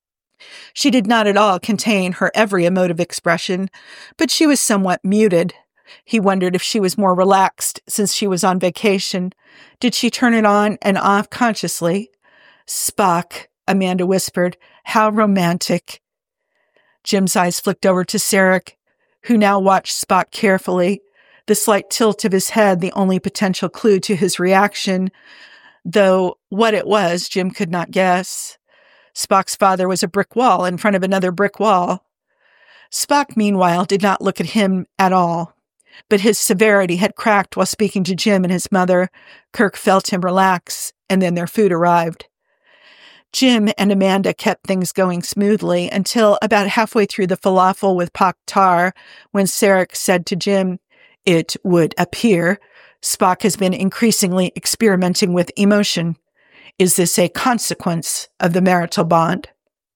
She did not at all contain her every emotive expression, but she was somewhat muted. He wondered if she was more relaxed since she was on vacation. Did she turn it on and off consciously? Spock, Amanda whispered, how romantic. Jim's eyes flicked over to Sarek, who now watched Spock carefully, the slight tilt of his head the only potential clue to his reaction, though what it was Jim could not guess. Spock's father was a brick wall in front of another brick wall. Spock, meanwhile, did not look at him at all, but his severity had cracked while speaking to Jim and his mother. Kirk felt him relax, and then their food arrived. Jim and Amanda kept things going smoothly until about halfway through the falafel with pak tar, when Sarek said to Jim, it would appear Spock has been increasingly experimenting with emotion. Is this a consequence of the marital bond?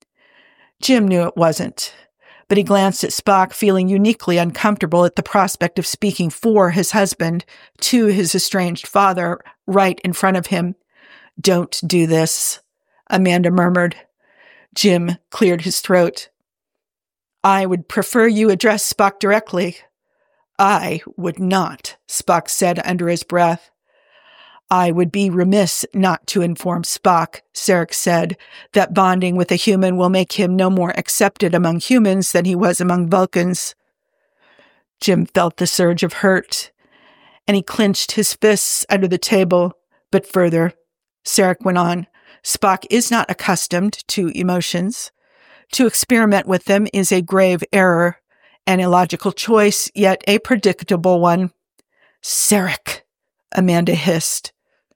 Jim knew it wasn't, but he glanced at Spock, feeling uniquely uncomfortable at the prospect of speaking for his husband to his estranged father right in front of him. Don't do this, Amanda murmured. Jim cleared his throat. I would prefer you address Spock directly. I would not, Spock said under his breath. I would be remiss not to inform Spock, Sarek said, that bonding with a human will make him no more accepted among humans than he was among Vulcans. Jim felt the surge of hurt, and he clenched his fists under the table. But further, Sarek went on, Spock is not accustomed to emotions. To experiment with them is a grave error, an illogical choice, yet a predictable one. Sarek, Amanda hissed.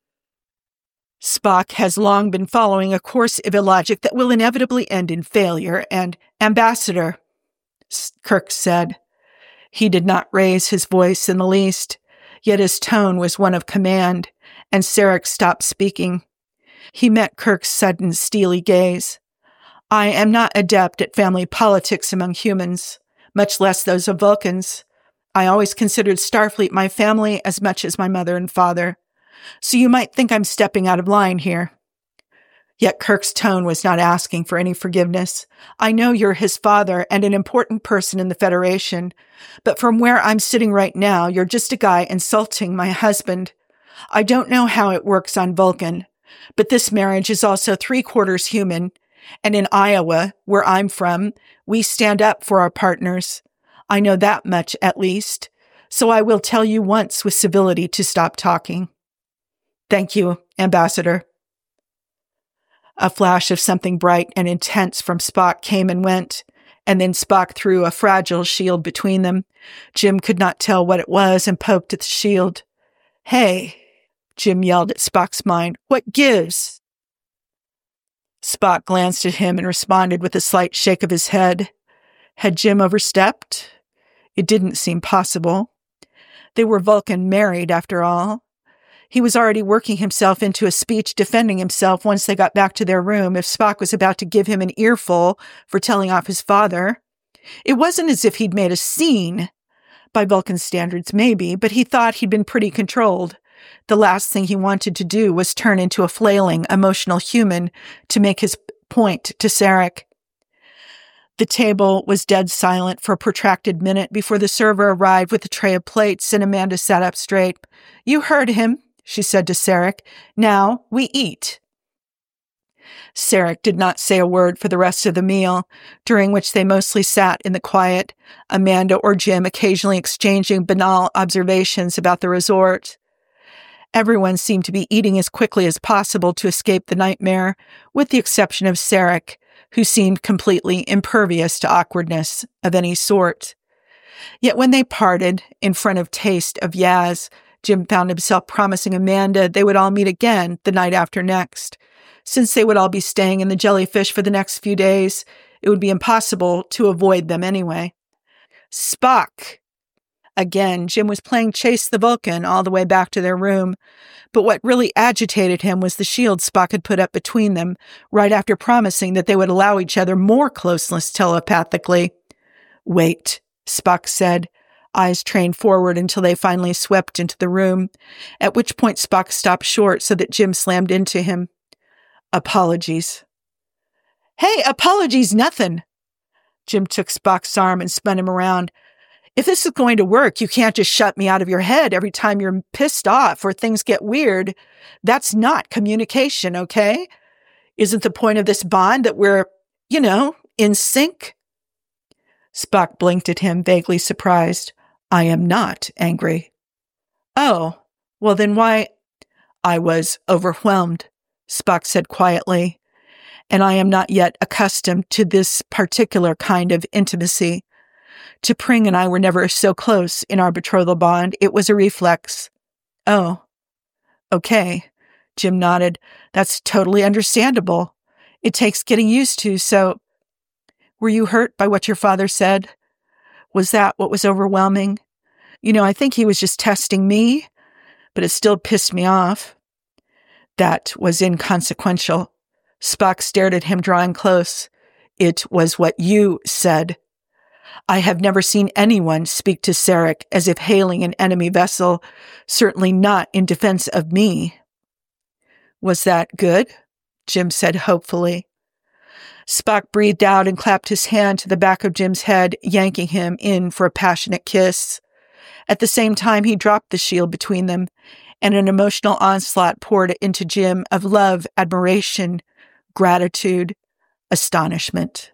Spock has long been following a course of illogic that will inevitably end in failure, and Ambassador, Kirk said. He did not raise his voice in the least, yet his tone was one of command, and Sarek stopped speaking. He met Kirk's sudden, steely gaze. I am not adept at family politics among humans, much less those of Vulcans. I always considered Starfleet my family as much as my mother and father. So you might think I'm stepping out of line here. Yet Kirk's tone was not asking for any forgiveness. I know you're his father and an important person in the Federation, but from where I'm sitting right now, you're just a guy insulting my husband. I don't know how it works on Vulcan, but this marriage is also 3/4 human, and in Iowa, where I'm from, we stand up for our partners. I know that much, at least, so I will tell you once with civility to stop talking. Thank you, Ambassador. A flash of something bright and intense from Spock came and went, and then Spock threw a fragile shield between them. Jim could not tell what it was and poked at the shield. Hey, Jim yelled at Spock's mind, what gives? Spock glanced at him and responded with a slight shake of his head. Had Jim overstepped? It didn't seem possible. They were Vulcan married, after all. He was already working himself into a speech defending himself once they got back to their room if Spock was about to give him an earful for telling off his father. It wasn't as if he'd made a scene. By Vulcan standards, maybe, but he thought he'd been pretty controlled. The last thing he wanted to do was turn into a flailing, emotional human to make his point to Sarek. The table was dead silent for a protracted minute before the server arrived with a tray of plates, and Amanda sat up straight. You heard him, she said to Sarek. Now we eat. Sarek did not say a word for the rest of the meal, during which they mostly sat in the quiet, Amanda or Jim occasionally exchanging banal observations about the resort. Everyone seemed to be eating as quickly as possible to escape the nightmare, with the exception of Sarek, who seemed completely impervious to awkwardness of any sort. Yet when they parted, in front of Taste of Yaz, Jim found himself promising Amanda they would all meet again the night after next. Since they would all be staying in the Jellyfish for the next few days, it would be impossible to avoid them anyway. Spock! Again, Jim was playing Chase the Vulcan all the way back to their room, but what really agitated him was the shield Spock had put up between them right after promising that they would allow each other more closeness telepathically. "Wait," Spock said, eyes trained forward until they finally swept into the room, at which point Spock stopped short so that Jim slammed into him. "Apologies." "Hey, apologies, nothing." Jim took Spock's arm and spun him around. "If this is going to work, you can't just shut me out of your head every time you're pissed off or things get weird. That's not communication, okay? Isn't the point of this bond that we're, in sync?" Spock blinked at him, vaguely surprised. "I am not angry." "Oh, well then why—" "I was overwhelmed," Spock said quietly, "and I am not yet accustomed to this particular kind of intimacy. T'Pring and I were never so close in our betrothal bond. It was a reflex." "Oh, okay," Jim nodded. "That's totally understandable. It takes getting used to, so—" "Were you hurt by what your father said? Was that what was overwhelming? I think he was just testing me, but it still pissed me off." "That was inconsequential." Spock stared at him, drawing close. "It was what you said. I have never seen anyone speak to Sarek as if hailing an enemy vessel, certainly not in defense of me." "Was that good?" Jim said hopefully. Spock breathed out and clapped his hand to the back of Jim's head, yanking him in for a passionate kiss. At the same time, he dropped the shield between them, and an emotional onslaught poured into Jim of love, admiration, gratitude, astonishment.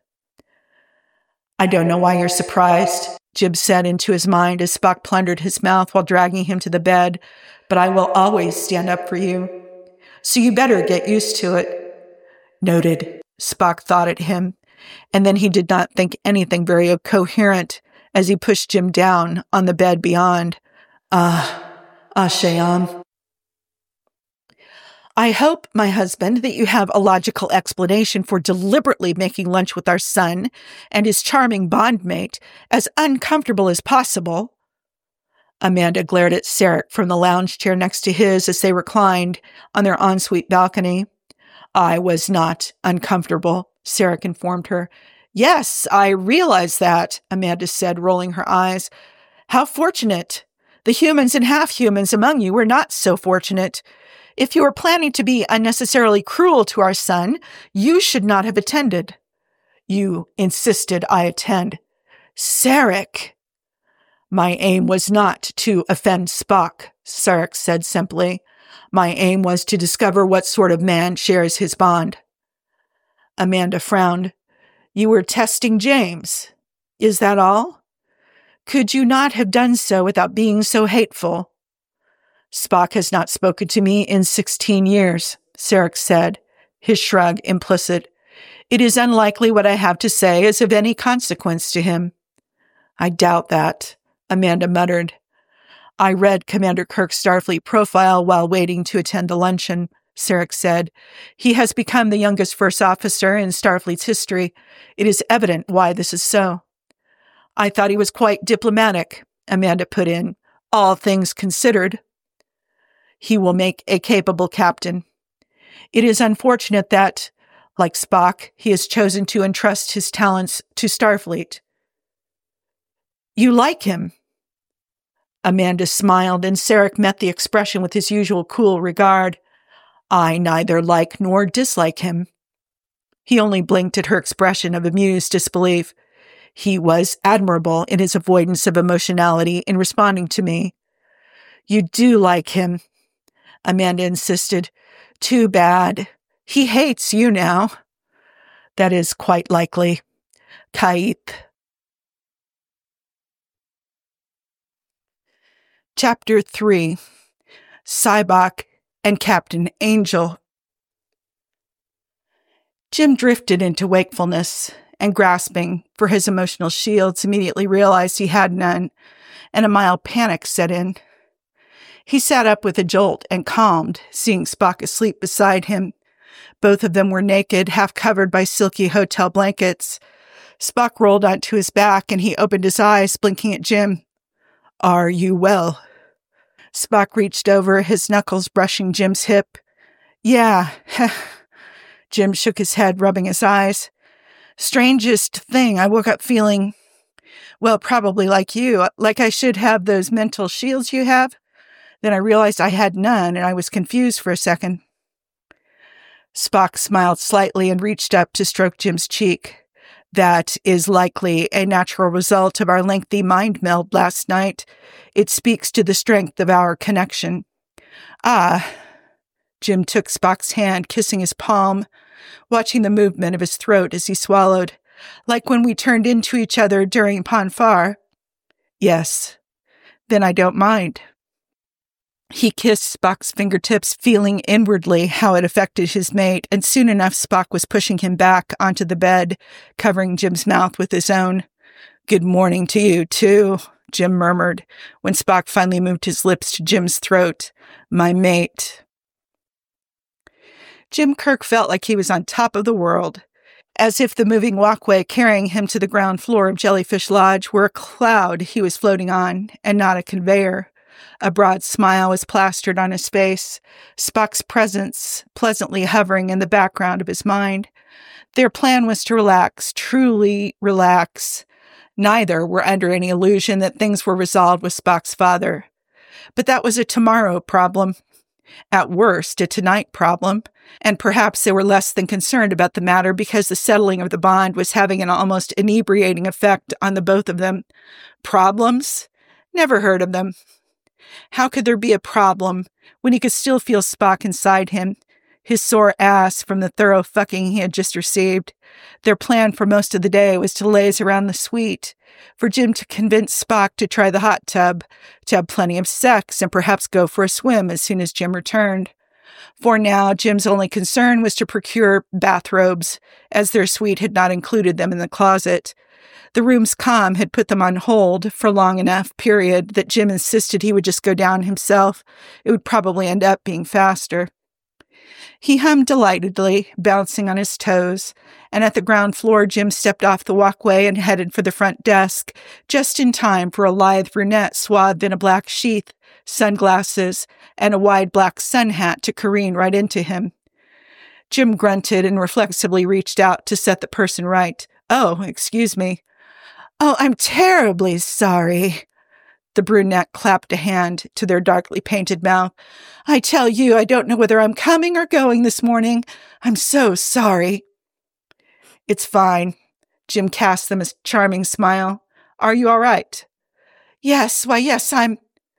"I don't know why you're surprised," Jim said into his mind as Spock plundered his mouth while dragging him to the bed, "but I will always stand up for you. So you better get used to it." "Noted," Spock thought at him, and then he did not think anything very coherent as he pushed Jim down on the bed beyond. Shayam. "I hope, my husband, that you have a logical explanation for deliberately making lunch with our son and his charming bondmate as uncomfortable as possible." Amanda glared at Sarek from the lounge chair next to his as they reclined on their ensuite balcony. "I was not uncomfortable," Sarek informed her. "Yes, I realize that," Amanda said, rolling her eyes. "How fortunate. The humans and half-humans among you were not so fortunate. If you were planning to be unnecessarily cruel to our son, you should not have attended." "You insisted I attend." "Sarek!" "My aim was not to offend Spock," Sarek said simply. "My aim was to discover what sort of man shares his bond." Amanda frowned. "You were testing James. Is that all? Could you not have done so without being so hateful?" "Spock has not spoken to me in 16 years, Sarek said, his shrug implicit. "It is unlikely what I have to say is of any consequence to him." "I doubt that," Amanda muttered. "I read Commander Kirk's Starfleet profile while waiting to attend the luncheon," Sarek said. "He has become the youngest first officer in Starfleet's history. It is evident why this is so." "I thought he was quite diplomatic," Amanda put in, "all things considered." "He will make a capable captain. It is unfortunate that, like Spock, he has chosen to entrust his talents to Starfleet." "You like him?" Amanda smiled, and Sarek met the expression with his usual cool regard. "I neither like nor dislike him." He only blinked at her expression of amused disbelief. "He was admirable in his avoidance of emotionality in responding to me." "You do like him," Amanda insisted. "Too bad. He hates you now." "That is quite likely. Kaith." Chapter 3. Sybok and Captain Angel. Jim drifted into wakefulness and, grasping for his emotional shields, immediately realized he had none, and a mild panic set in. He sat up with a jolt and calmed, seeing Spock asleep beside him. Both of them were naked, half covered by silky hotel blankets. Spock rolled onto his back, and he opened his eyes, blinking at Jim. Are you well? Spock reached over, his knuckles brushing Jim's hip. Yeah. Jim shook his head, rubbing his eyes. Strangest thing, I woke up feeling, well, probably like you, like I should have those mental shields you have. Then I realized I had none, and I was confused for a second. Spock smiled slightly and reached up to stroke Jim's cheek. That is likely a natural result of our lengthy mind meld last night. It speaks to the strength of our connection. Ah. Jim took Spock's hand, kissing his palm, watching the movement of his throat as he swallowed. Like when we turned into each other during Ponfar. Yes. Then I don't mind. He kissed Spock's fingertips, feeling inwardly how it affected his mate, and soon enough Spock was pushing him back onto the bed, covering Jim's mouth with his own. Good morning to you, too, Jim murmured, when Spock finally moved his lips to Jim's throat. My mate. Jim Kirk felt like he was on top of the world, as if the moving walkway carrying him to the ground floor of Jellyfish Lodge were a cloud he was floating on, and not a conveyor. A broad smile was plastered on his face, Spock's presence pleasantly hovering in the background of his mind. Their plan was to relax, truly relax. Neither were under any illusion that things were resolved with Spock's father. But that was a tomorrow problem. At worst, a tonight problem, and perhaps they were less than concerned about the matter because the settling of the bond was having an almost inebriating effect on the both of them. Problems? Never heard of them. How could there be a problem when he could still feel Spock inside him, his sore ass from the thorough fucking he had just received? Their plan for most of the day was to laze around the suite, for Jim to convince Spock to try the hot tub, to have plenty of sex, and perhaps go for a swim as soon as Jim returned. For now, Jim's only concern was to procure bathrobes, as their suite had not included them in the closet. The room's comm had put them on hold for long enough, that Jim insisted he would just go down himself. It would probably end up being faster. He hummed delightedly, bouncing on his toes, and at the ground floor, Jim stepped off the walkway and headed for the front desk, just in time for a lithe brunette swathed in a black sheath, sunglasses, and a wide black sun hat to careen right into him. Jim grunted and reflexively reached out to set the person right. Oh, excuse me. Oh, I'm terribly sorry. The brunette clapped a hand to their darkly painted mouth. I tell you, I don't know whether I'm coming or going this morning. I'm so sorry. It's fine. Jim cast them a charming smile. Are you all right? Yes, why, yes, I'm...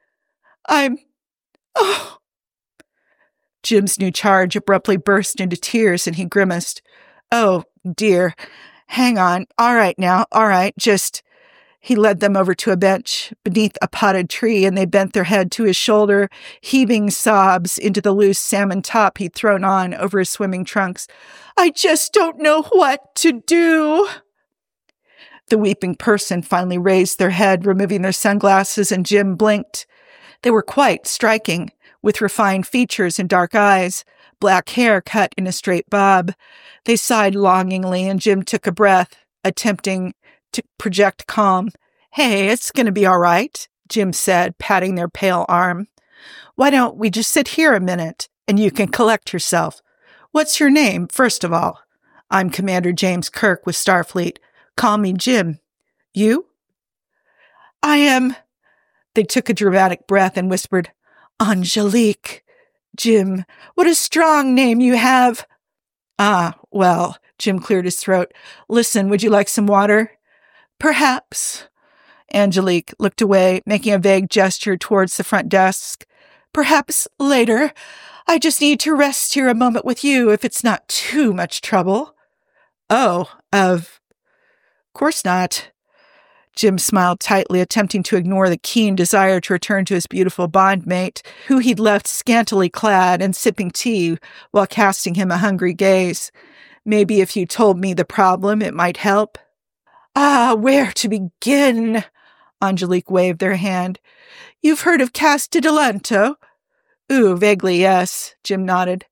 Oh. Jim's new charge abruptly burst into tears and he grimaced. Oh, dear. Hang on. All right now. All right. Just... He led them over to a bench beneath a potted tree, and they bent their head to his shoulder, heaving sobs into the loose salmon top he'd thrown on over his swimming trunks. I just don't know what to do. The weeping person finally raised their head, removing their sunglasses, and Jim blinked. They were quite striking, with refined features and dark eyes, black hair cut in a straight bob. They sighed longingly, and Jim took a breath, attempting to project calm. Hey, it's going to be all right, Jim said, patting their pale arm. Why don't we just sit here a minute, and you can collect yourself? What's your name, first of all? I'm Commander James Kirk with Starfleet. Call me Jim. You? I am... They took a dramatic breath and whispered, Angelique. Jim, what a strong name you have. Ah, well, Jim cleared his throat. Listen, would you like some water? Perhaps. Angelique looked away, making a vague gesture towards the front desk. Perhaps later. I just need to rest here a moment with you if it's not too much trouble. Oh, of course not. Jim smiled tightly, attempting to ignore the keen desire to return to his beautiful bondmate, who he'd left scantily clad and sipping tea while casting him a hungry gaze. Maybe if you told me the problem, it might help. Ah, where to begin? Angelique waved their hand. You've heard of Casta Delanto? Ooh, vaguely, yes, Jim nodded.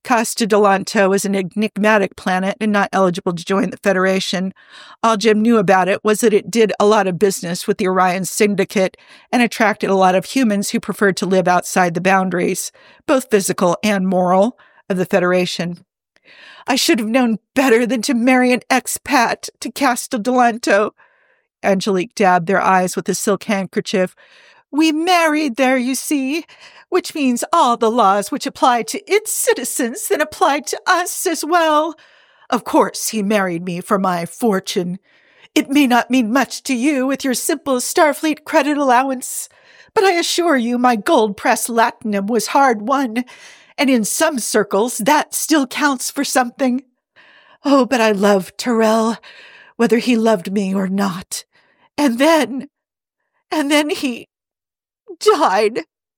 Costa Delanto was an enigmatic planet and not eligible to join the Federation. All Jim knew about it was that it did a lot of business with the Orion Syndicate and attracted a lot of humans who preferred to live outside the boundaries, both physical and moral, of the Federation. I should have known better than to marry an expat to Costa Delanto. Angelique dabbed their eyes with a silk handkerchief. We married there, you see, which means all the laws which apply to its citizens then apply to us as well. Of course, he married me for my fortune. It may not mean much to you with your simple Starfleet credit allowance, but I assure you my gold-pressed latinum was hard won, and in some circles that still counts for something. Oh, but I loved Terrell, whether he loved me or not. And then he died.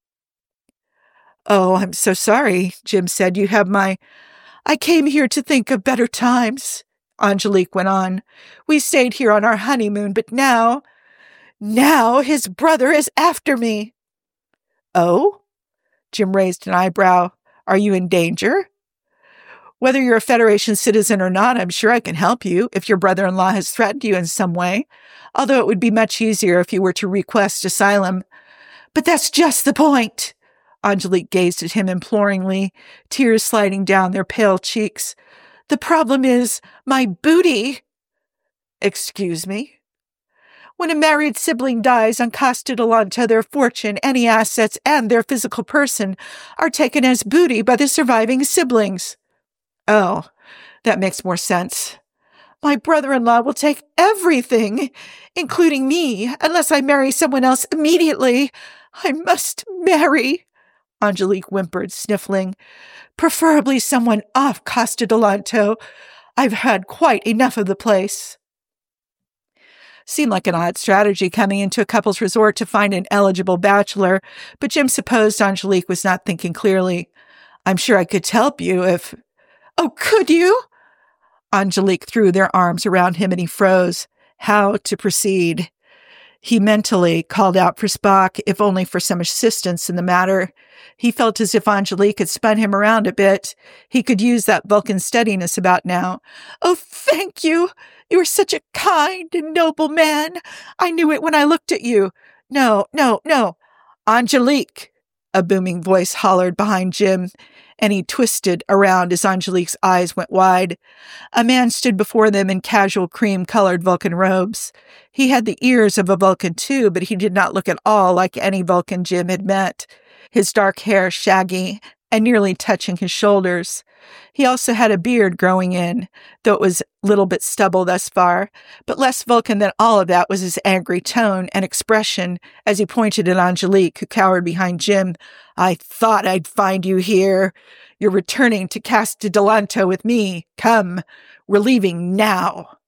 Oh, I'm so sorry, Jim said. You have my... I came here to think of better times, Angelique went on. We stayed here on our honeymoon, but now his brother is after me. Oh? Jim raised an eyebrow. Are you in danger? Whether you're a Federation citizen or not, I'm sure I can help you if your brother-in-law has threatened you in some way, although it would be much easier if you were to request asylum. But that's just the point. Angelique gazed at him imploringly, tears sliding down their pale cheeks. The problem is my booty. Excuse me? When a married sibling dies on Costa Delanto, their fortune, any assets, and their physical person are taken as booty by the surviving siblings. Oh, that makes more sense. My brother-in-law will take everything, including me, unless I marry someone else immediately. I must marry, Angelique whimpered, sniffling. Preferably someone off Costa Delanto. I've had quite enough of the place. Seemed like an odd strategy coming into a couple's resort to find an eligible bachelor, but Jim supposed Angelique was not thinking clearly. I'm sure I could help you if... Oh, could you? Angelique threw their arms around him and he froze. How to proceed? He mentally called out for Spock, if only for some assistance in the matter. He felt as if Angelique had spun him around a bit. He could use that Vulcan steadiness about now. Oh, thank you. You are such a kind and noble man. I knew it when I looked at you. No. Angelique, a booming voice hollered behind Jim, and he twisted around as Angelique's eyes went wide. A man stood before them in casual cream-colored Vulcan robes. He had the ears of a Vulcan too, but he did not look at all like any Vulcan Jim had met, his dark hair shaggy and nearly touching his shoulders. He also had a beard growing in, though it was a little bit stubble thus far, but less Vulcan than all of that was his angry tone and expression as he pointed at Angelique, who cowered behind Jim. I thought I'd find you here. You're returning to Costa Delanto with me. Come, we're leaving now.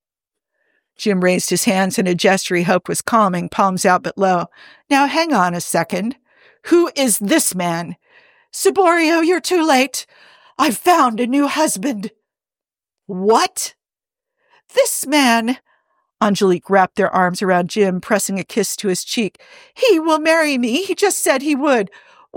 Jim raised his hands in a gesture he hoped was calming, palms out but low. Now hang on a second. Who is this man? Saborio, you're too late. I've found a new husband. What? This man. Angelique wrapped their arms around Jim, pressing a kiss to his cheek. He will marry me. He just said he would.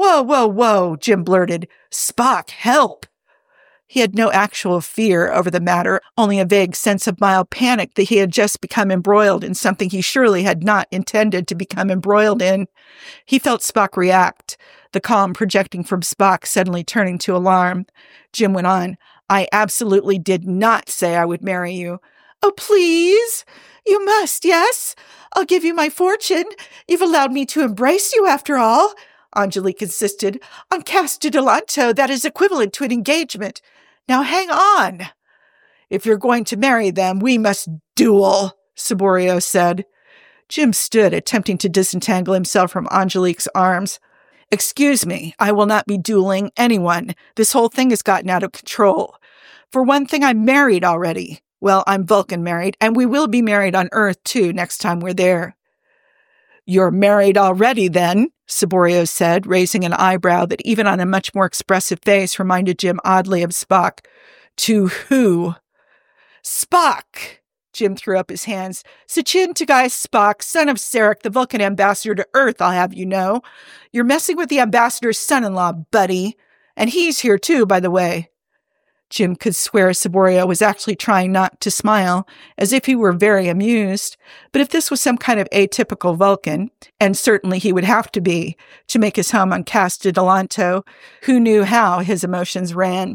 Whoa, Jim blurted. Spock, help. He had no actual fear over the matter, only a vague sense of mild panic that he had just become embroiled in something he surely had not intended to become embroiled in. He felt Spock react, the calm projecting from Spock suddenly turning to alarm. Jim went on, I absolutely did not say I would marry you. Oh, please. You must, yes? I'll give you my fortune. You've allowed me to embrace you after all, Angelique insisted. On Costa Delanto, that is equivalent to an engagement. Now hang on. If you're going to marry them, we must duel, Saborio said. Jim stood, attempting to disentangle himself from Angelique's arms. Excuse me, I will not be dueling anyone. This whole thing has gotten out of control. For one thing, I'm married already. Well, I'm Vulcan married, and we will be married on Earth, too, next time we're there. You're married already, then, Saborio said, raising an eyebrow that even on a much more expressive face reminded Jim oddly of Spock. To who? Spock! Jim threw up his hands. Sachin Tagai Spock, son of Sarek, the Vulcan ambassador to Earth, I'll have you know. You're messing with the ambassador's son-in-law, buddy. And he's here, too, by the way. Jim could swear Saborio was actually trying not to smile, as if he were very amused. But if this was some kind of atypical Vulcan, and certainly he would have to be to make his home on Castellanto, who knew how his emotions ran?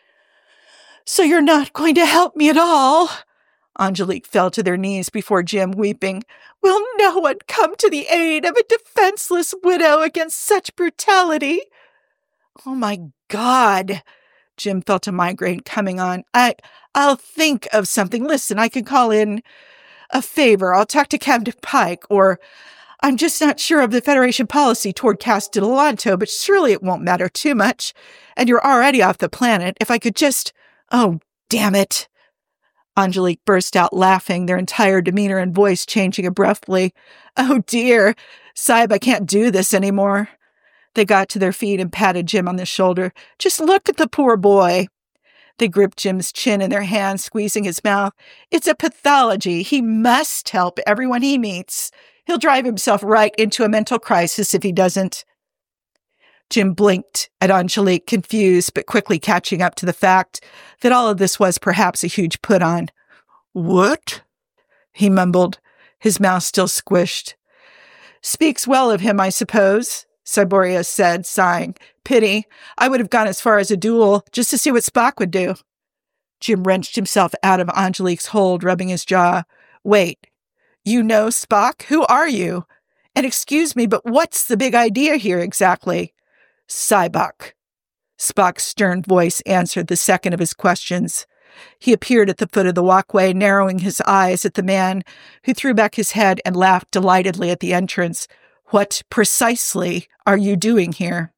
"So you're not going to help me at all?" Angelique fell to their knees before Jim, weeping. "Will no one come to the aid of a defenseless widow against such brutality?" "Oh, my God." Jim felt a migraine coming on. I'll think of something. Listen, I can call in a favor. I'll talk to Captain Pike, or I'm just not sure of the Federation policy toward Castellanto, but surely it won't matter too much. And you're already off the planet. If I could just... Oh, damn it. Angelique burst out laughing, their entire demeanor and voice changing abruptly. "Oh, dear. Saib, I can't do this anymore." They got to their feet and patted Jim on the shoulder. "Just look at the poor boy." They gripped Jim's chin in their hands, squeezing his mouth. "It's a pathology. He must help everyone he meets. He'll drive himself right into a mental crisis if he doesn't." Jim blinked at Angelique, confused, but quickly catching up to the fact that all of this was perhaps a huge put-on. "What?" he mumbled, his mouth still squished. "Speaks well of him, I suppose," Saborio said, sighing. "Pity. I would have gone as far as a duel, just to see what Spock would do." Jim wrenched himself out of Angelique's hold, rubbing his jaw. "Wait. You know Spock? Who are you? And excuse me, but what's the big idea here exactly?" "Sybok." Spock's stern voice answered the second of his questions. He appeared at the foot of the walkway, narrowing his eyes at the man, who threw back his head and laughed delightedly at the entrance. "What precisely are you doing here?"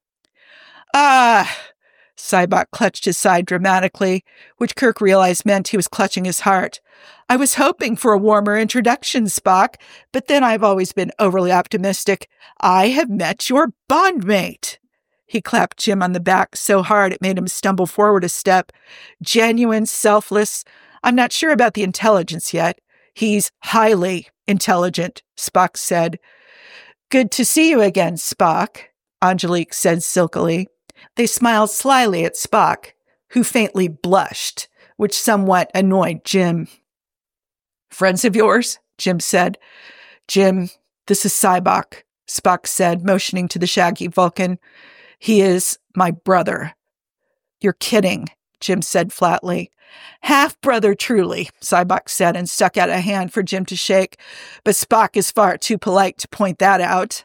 "Ah!" Sybok clutched his side dramatically, which Kirk realized meant he was clutching his heart. "I was hoping for a warmer introduction, Spock, but then I've always been overly optimistic. I have met your bondmate." He clapped Jim on the back so hard it made him stumble forward a step. "Genuine, selfless. I'm not sure about the intelligence yet." "He's highly intelligent," Spock said. "Good to see you again, Spock," Angelique said silkily. They smiled slyly at Spock, who faintly blushed, which somewhat annoyed Jim. "Friends of yours?" Jim said. "Jim, this is Sybok," Spock said, motioning to the shaggy Vulcan. "He is my brother." "You're kidding," Jim said flatly. "Half-brother, truly," Sybok said, and stuck out a hand for Jim to shake, but Spock is far too polite to point that out.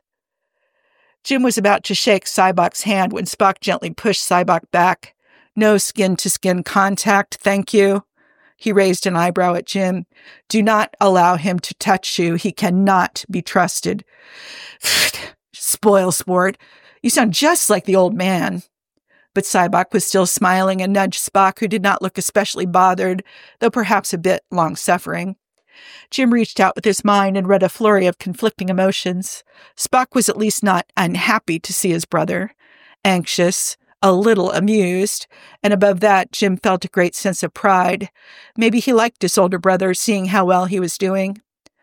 Jim was about to shake Sybok's hand when Spock gently pushed Sybok back. "No skin-to-skin contact, thank you." He raised an eyebrow at Jim. "Do not allow him to touch you. He cannot be trusted." "Spoil sport. You sound just like the old man." But Sybok was still smiling and nudged Spock, who did not look especially bothered, though perhaps a bit long-suffering. Jim reached out with his mind and read a flurry of conflicting emotions. Spock was at least not unhappy to see his brother, anxious, a little amused, and above that, Jim felt a great sense of pride. Maybe he liked his older brother, seeing how well he was doing.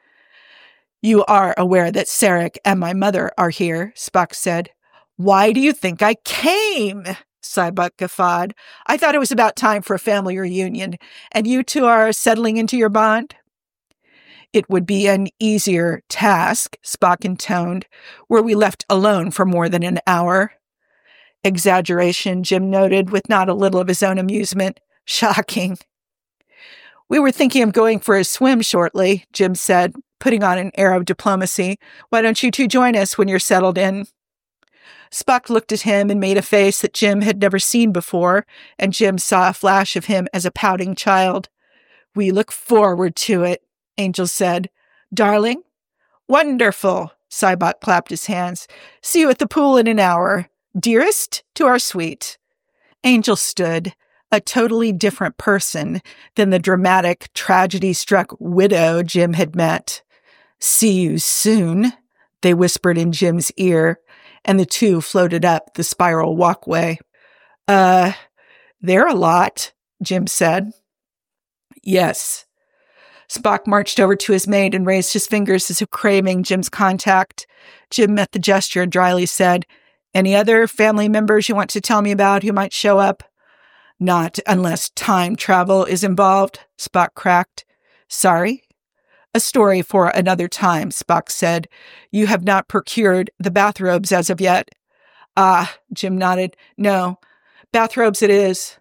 "You are aware that Sarek and my mother are here," Spock said. "Why do you think I came?" Sybok guffawed. "I thought it was about time for a family reunion, and you two are settling into your bond?" "It would be an easier task," Spock intoned, "were we left alone for more than an hour." Exaggeration, Jim noted, with not a little of his own amusement. "Shocking." "We were thinking of going for a swim shortly," Jim said, putting on an air of diplomacy. "Why don't you two join us when you're settled in?" Spock looked at him and made a face that Jim had never seen before, and Jim saw a flash of him as a pouting child. "We look forward to it," Angel said. "Darling?" "Wonderful," Sybok clapped his hands. "See you at the pool in an hour. Dearest, to our suite." Angel stood, a totally different person than the dramatic, tragedy-struck widow Jim had met. "See you soon," they whispered in Jim's ear, and the two floated up the spiral walkway. They're a lot," Jim said. "Yes." Spock marched over to his mate and raised his fingers as if craving Jim's contact. Jim met the gesture and dryly said, "Any other family members you want to tell me about who might show up?" Not unless time travel is involved, Spock cracked. Sorry? A story for another time, Spock said. You have not procured the bathrobes as of yet. Ah, Jim nodded. No, bathrobes it is.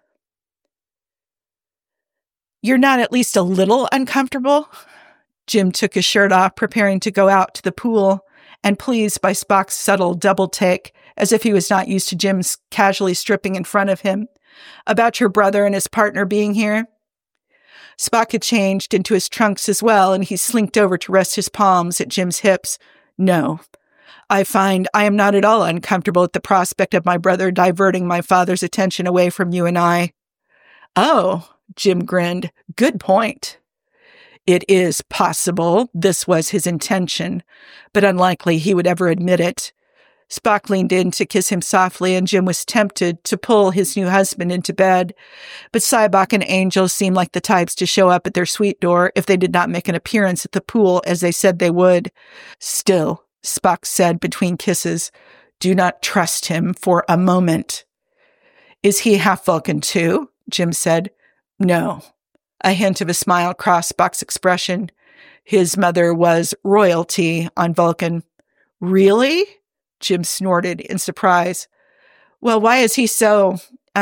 You're not at least a little uncomfortable? Jim took his shirt off, preparing to go out to the pool, and pleased by Spock's subtle double take, as if he was not used to Jim's casually stripping in front of him. About your brother and his partner being here? Spock had changed into his trunks as well, and he slinked over to rest his palms at Jim's hips. No. I find I am not at all uncomfortable at the prospect of my brother diverting my father's attention away from you and I. Oh, Jim grinned. Good point. It is possible this was his intention, but unlikely he would ever admit it. Spock leaned in to kiss him softly, and Jim was tempted to pull his new husband into bed. But Sybok and Angel seemed like the types to show up at their suite door if they did not make an appearance at the pool as they said they would. Still, Spock said between kisses, do not trust him for a moment. Is he half Vulcan too? Jim said. No. A hint of a smile crossed Spock's expression. His mother was royalty on Vulcan. Really? Jim snorted in surprise. Well, why is he so,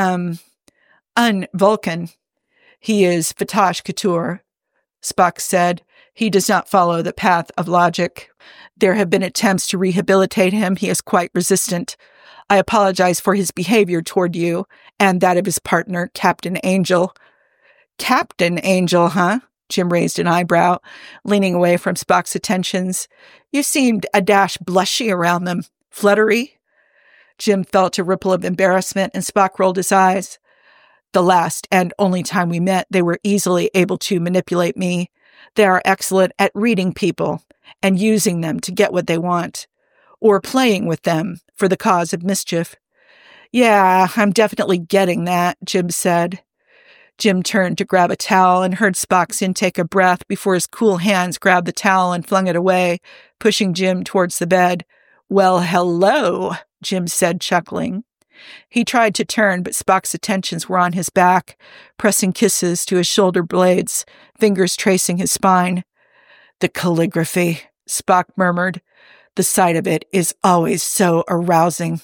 un-Vulcan? He is Fatash Katur, Spock said. He does not follow the path of logic. There have been attempts to rehabilitate him. He is quite resistant. I apologize for his behavior toward you and that of his partner, Captain Angel. Captain Angel, huh? Jim raised an eyebrow, leaning away from Spock's attentions. You seemed a dash blushy around them. Fluttery? Jim felt a ripple of embarrassment, and Spock rolled his eyes. The last and only time we met, they were easily able to manipulate me. They are excellent at reading people and using them to get what they want, or playing with them for the cause of mischief. Yeah, I'm definitely getting that, Jim said. Jim turned to grab a towel and heard Spock's intake of breath before his cool hands grabbed the towel and flung it away, pushing Jim towards the bed. Well, hello, Jim said, chuckling. He tried to turn, but Spock's attentions were on his back, pressing kisses to his shoulder blades, fingers tracing his spine. The calligraphy, Spock murmured. The sight of it is always so arousing.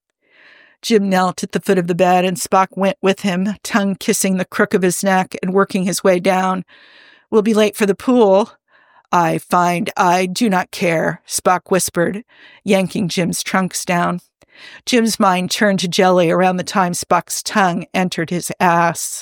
Jim knelt at the foot of the bed, and Spock went with him, tongue kissing the crook of his neck and working his way down. We'll be late for the pool. I find I do not care, Spock whispered, yanking Jim's trunks down. Jim's mind turned to jelly around the time Spock's tongue entered his ass.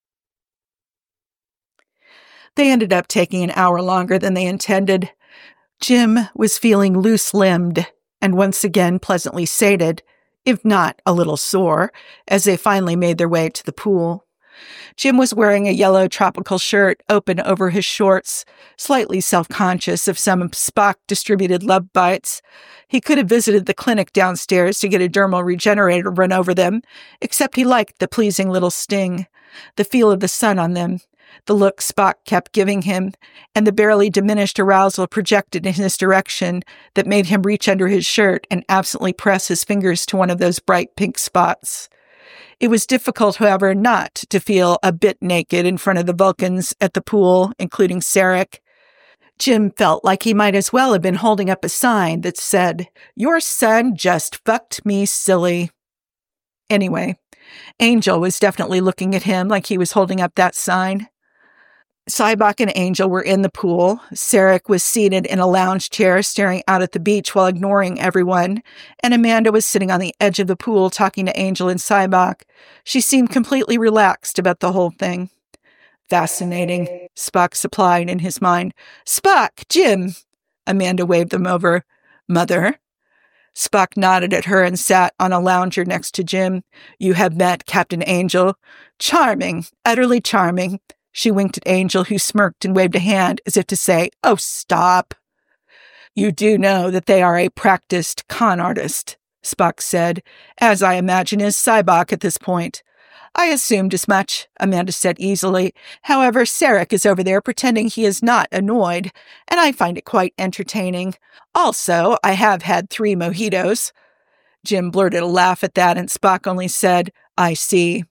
They ended up taking an hour longer than they intended. Jim was feeling loose-limbed and once again pleasantly sated, if not a little sore, as they finally made their way to the pool. Jim was wearing a yellow tropical shirt open over his shorts, slightly self-conscious of some Spock-distributed love bites. He could have visited the clinic downstairs to get a dermal regenerator run over them, except he liked the pleasing little sting, the feel of the sun on them, the look Spock kept giving him, and the barely diminished arousal projected in his direction that made him reach under his shirt and absently press his fingers to one of those bright pink spots. It was difficult, however, not to feel a bit naked in front of the Vulcans at the pool, including Sarek. Jim felt like he might as well have been holding up a sign that said, "Your son just fucked me silly." Anyway, Angel was definitely looking at him like he was holding up that sign. Sybok and Angel were in the pool. Sarek was seated in a lounge chair staring out at the beach while ignoring everyone, and Amanda was sitting on the edge of the pool talking to Angel and Sybok. She seemed completely relaxed about the whole thing. Fascinating, Spock supplied in his mind. Spock, Jim! Amanda waved them over. Mother? Spock nodded at her and sat on a lounger next to Jim. You have met Captain Angel. Charming, utterly charming. She winked at Angel, who smirked and waved a hand as if to say, "Oh, stop." You do know that they are a practiced con artist, Spock said, as I imagine is Sybok at this point. I assumed as much, Amanda said easily. However, Sarek is over there pretending he is not annoyed, and I find it quite entertaining. Also, I have had 3 mojitos. Jim blurted a laugh at that, and Spock only said, I see.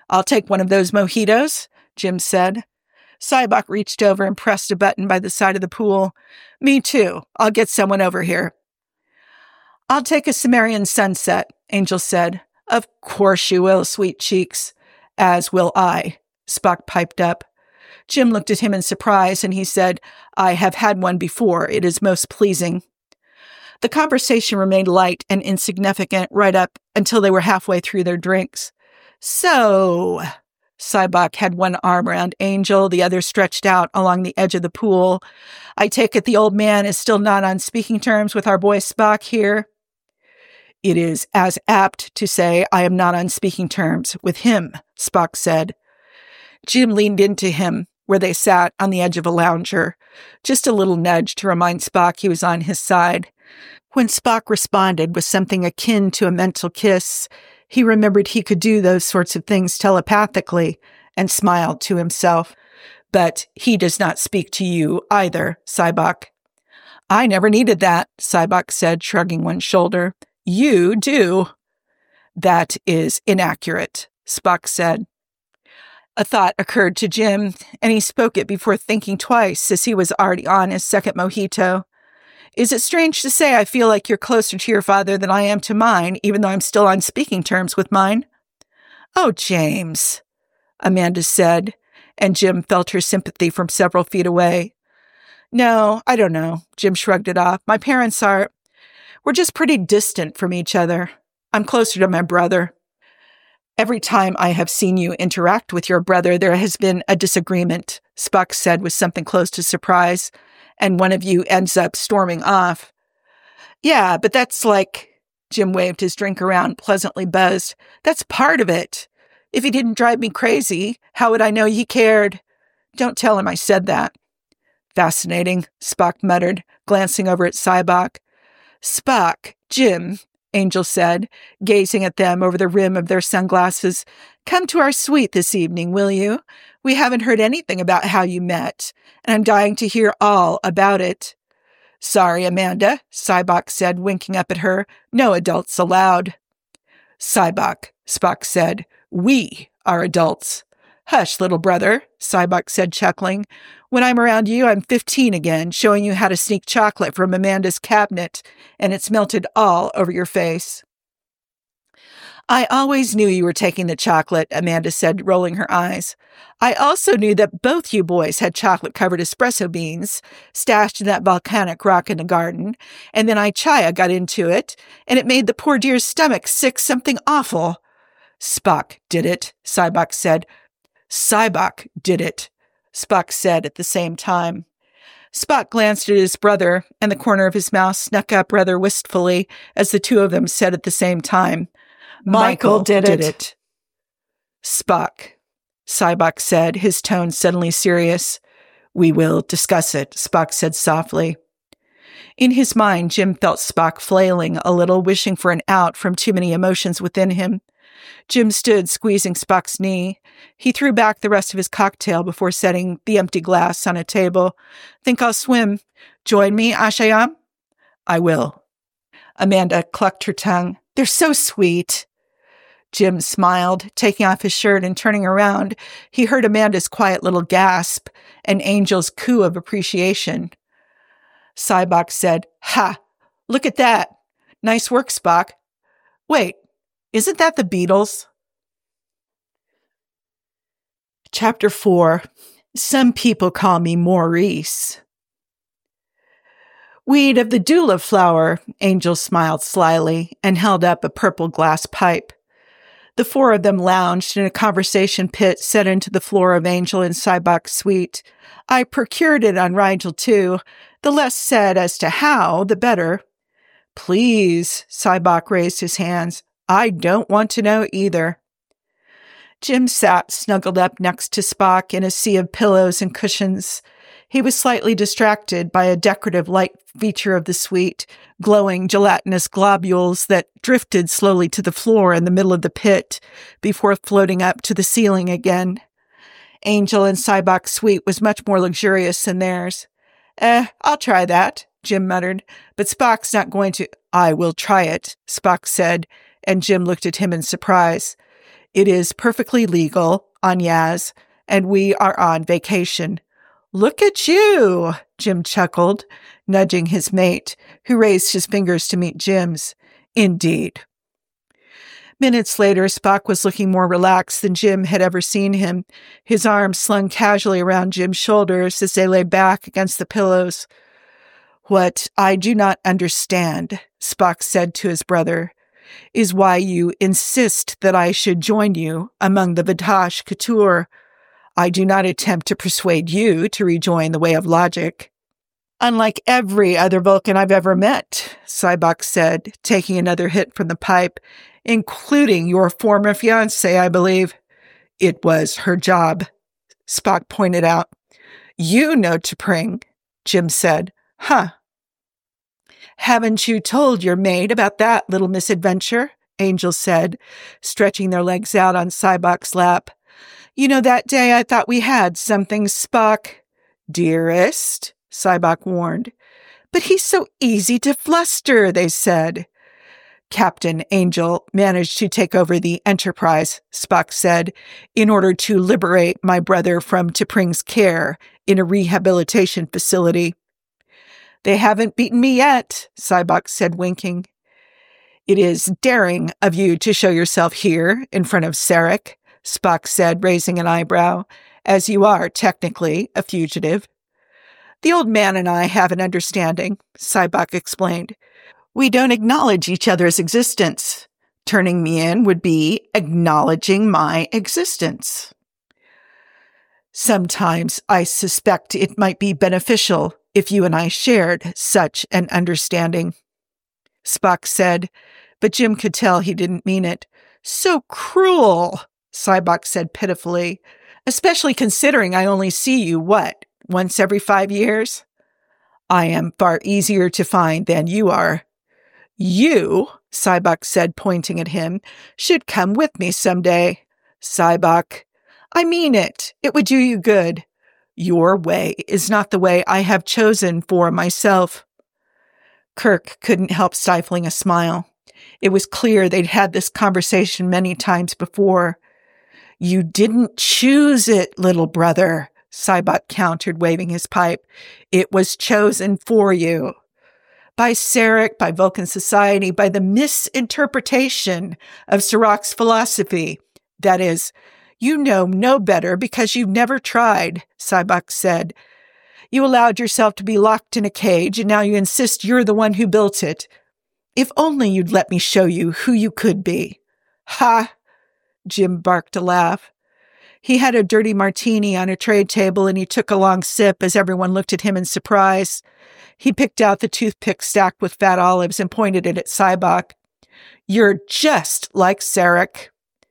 I'll take one of those mojitos, Jim said. Sybok reached over and pressed a button by the side of the pool. Me too. I'll get someone over here. I'll take a Sumerian sunset, Angel said. Of course you will, sweet cheeks. As will I, Spock piped up. Jim looked at him in surprise, and he said, I have had one before. It is most pleasing. The conversation remained light and insignificant right up until they were halfway through their drinks. So, Sybok had one arm around Angel, the other stretched out along the edge of the pool. I take it the old man is still not on speaking terms with our boy Spock here? It is as apt to say I am not on speaking terms with him, Spock said. Jim leaned into him where they sat on the edge of a lounger, just a little nudge to remind Spock he was on his side. When Spock responded with something akin to a mental kiss, he remembered he could do those sorts of things telepathically and smiled to himself. But he does not speak to you either, Sybok. I never needed that, Sybok said, shrugging one shoulder. You do. That is inaccurate, Spock said. A thought occurred to Jim, and he spoke it before thinking twice as he was already on his second mojito. Is it strange to say I feel like you're closer to your father than I am to mine, even though I'm still on speaking terms with mine? Oh, James, Amanda said, and Jim felt her sympathy from several feet away. No, I don't know, Jim shrugged it off. My parents we're just pretty distant from each other. I'm closer to my brother. Every time I have seen you interact with your brother, there has been a disagreement, Spock said with something close to surprise, and one of you ends up storming off. Yeah, but that's like, Jim waved his drink around, pleasantly buzzed. That's part of it. If he didn't drive me crazy, how would I know he cared? Don't tell him I said that. Fascinating, Spock muttered, glancing over at Sybok. Spock, Jim, Angel said, gazing at them over the rim of their sunglasses. Come to our suite this evening, will you? We haven't heard anything about how you met, and I'm dying to hear all about it. Sorry, Amanda, Sybok said, winking up at her. No adults allowed. Sybok, Spock said. We are adults. Hush, little brother, Sybok said, chuckling. When I'm around you, I'm 15 again, showing you how to sneak chocolate from Amanda's cabinet, and it's melted all over your face. I always knew you were taking the chocolate, Amanda said, rolling her eyes. I also knew that both you boys had chocolate-covered espresso beans stashed in that volcanic rock in the garden, and then Chaya got into it, and it made the poor dear's stomach sick something awful. Spock did it, Sybok said. Sybok did it, Spock said at the same time. Spock glanced at his brother, and the corner of his mouth snuck up rather wistfully as the two of them said at the same time, Michael did it. Spock, Sybok said, his tone suddenly serious. We will discuss it, Spock said softly. In his mind, Jim felt Spock flailing a little, wishing for an out from too many emotions within him. Jim stood, squeezing Spock's knee. He threw back the rest of his cocktail before setting the empty glass on a table. Think I'll swim. Join me, Ashayam? I will. Amanda clucked her tongue. They're so sweet. Jim smiled, taking off his shirt and turning around. He heard Amanda's quiet little gasp and Angel's coo of appreciation. Sybok said, Ha! Look at that. Nice work, Spock. Wait. Isn't that the Beatles? Chapter 4. Some people call me Maurice. Weed of the dewlap flower, Angel smiled slyly and held up a purple glass pipe. The four of them lounged in a conversation pit set into the floor of Angel and Sybok's suite. I procured it on Rigel too. The less said as to how, the better. Please, Sybok raised his hands. I don't want to know either. Jim sat snuggled up next to Spock in a sea of pillows and cushions. He was slightly distracted by a decorative light feature of the suite, glowing gelatinous globules that drifted slowly to the floor in the middle of the pit before floating up to the ceiling again. Angel and Sybok's suite was much more luxurious than theirs. I'll try that, Jim muttered, but Spock's not going to. I will try it, Spock said, and Jim looked at him in surprise. It is perfectly legal on Yaz, and we are on vacation. Look at you, Jim chuckled, nudging his mate, who raised his fingers to meet Jim's. Indeed. Minutes later, Spock was looking more relaxed than Jim had ever seen him, his arms slung casually around Jim's shoulders as they lay back against the pillows. What I do not understand, Spock said to his brother, is why you insist that I should join you among the Vatash K'tur. I do not attempt to persuade you to rejoin the way of logic. Unlike every other Vulcan I've ever met, Sybok said, taking another hit from the pipe, including your former fiancée, I believe. It was her job, Spock pointed out. You know T'Pring, Jim said. Huh. Haven't you told your maid about that little misadventure? Angel said, stretching their legs out on Sybok's lap. You know, that day I thought we had something, Spock. Dearest, Sybok warned. But he's so easy to fluster, they said. Captain Angel managed to take over the Enterprise, Spock said, in order to liberate my brother from T'Pring's care in a rehabilitation facility. They haven't beaten me yet, Sybok said, winking. It is daring of you to show yourself here in front of Sarek, Spock said, raising an eyebrow, as you are technically a fugitive. The old man and I have an understanding, Sybok explained. We don't acknowledge each other's existence. Turning me in would be acknowledging my existence. Sometimes I suspect it might be beneficial if you and I shared such an understanding, Spock said, but Jim could tell he didn't mean it. So cruel, Sybok said pitifully, especially considering I only see you, once every 5 years? I am far easier to find than you are. You, Sybok said, pointing at him, should come with me someday. Sybok, I mean it. It would do you good. Your way is not the way I have chosen for myself. Kirk couldn't help stifling a smile. It was clear they'd had this conversation many times before. You didn't choose it, little brother, Sybok countered, waving his pipe. It was chosen for you. By Sarek, by Vulcan society, by the misinterpretation of Sirach's philosophy. That is, you know no better because you've never tried, Sybok said. You allowed yourself to be locked in a cage, and now you insist you're the one who built it. If only you'd let me show you who you could be. Ha! Jim barked a laugh. He had a dirty martini on a tray table, and he took a long sip as everyone looked at him in surprise. He picked out the toothpick stacked with fat olives and pointed it at Sybok. You're just like Sarek.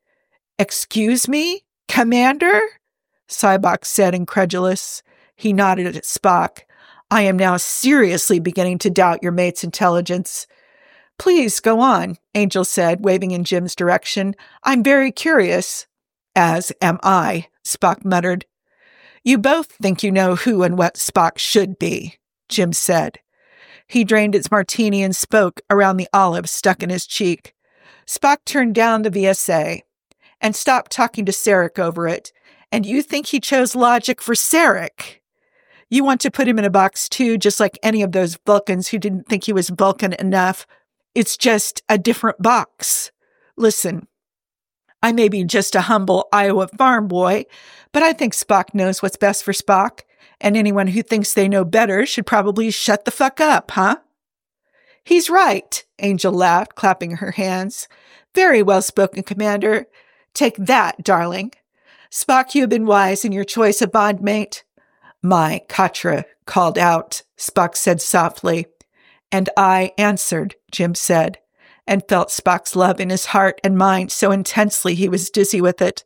Excuse me, Commander? Sybok said, incredulous. He nodded at Spock. I am now seriously beginning to doubt your mate's intelligence. Please go on, Angel said, waving in Jim's direction. I'm very curious. As am I, Spock muttered. You both think you know who and what Spock should be, Jim said. He drained his martini and spoke around the olive stuck in his cheek. Spock turned down the VSA and stopped talking to Sarek over it. And you think he chose logic for Sarek? You want to put him in a box too, just like any of those Vulcans who didn't think he was Vulcan enough. It's just a different box. Listen, I may be just a humble Iowa farm boy, but I think Spock knows what's best for Spock, and anyone who thinks they know better should probably shut the fuck up, huh? He's right, Angel laughed, clapping her hands. Very well spoken, Commander. Take that, darling. Spock, you have been wise in your choice of bondmate. My Katra called out, Spock said softly. And I answered, Jim said, and felt Spock's love in his heart and mind so intensely he was dizzy with it.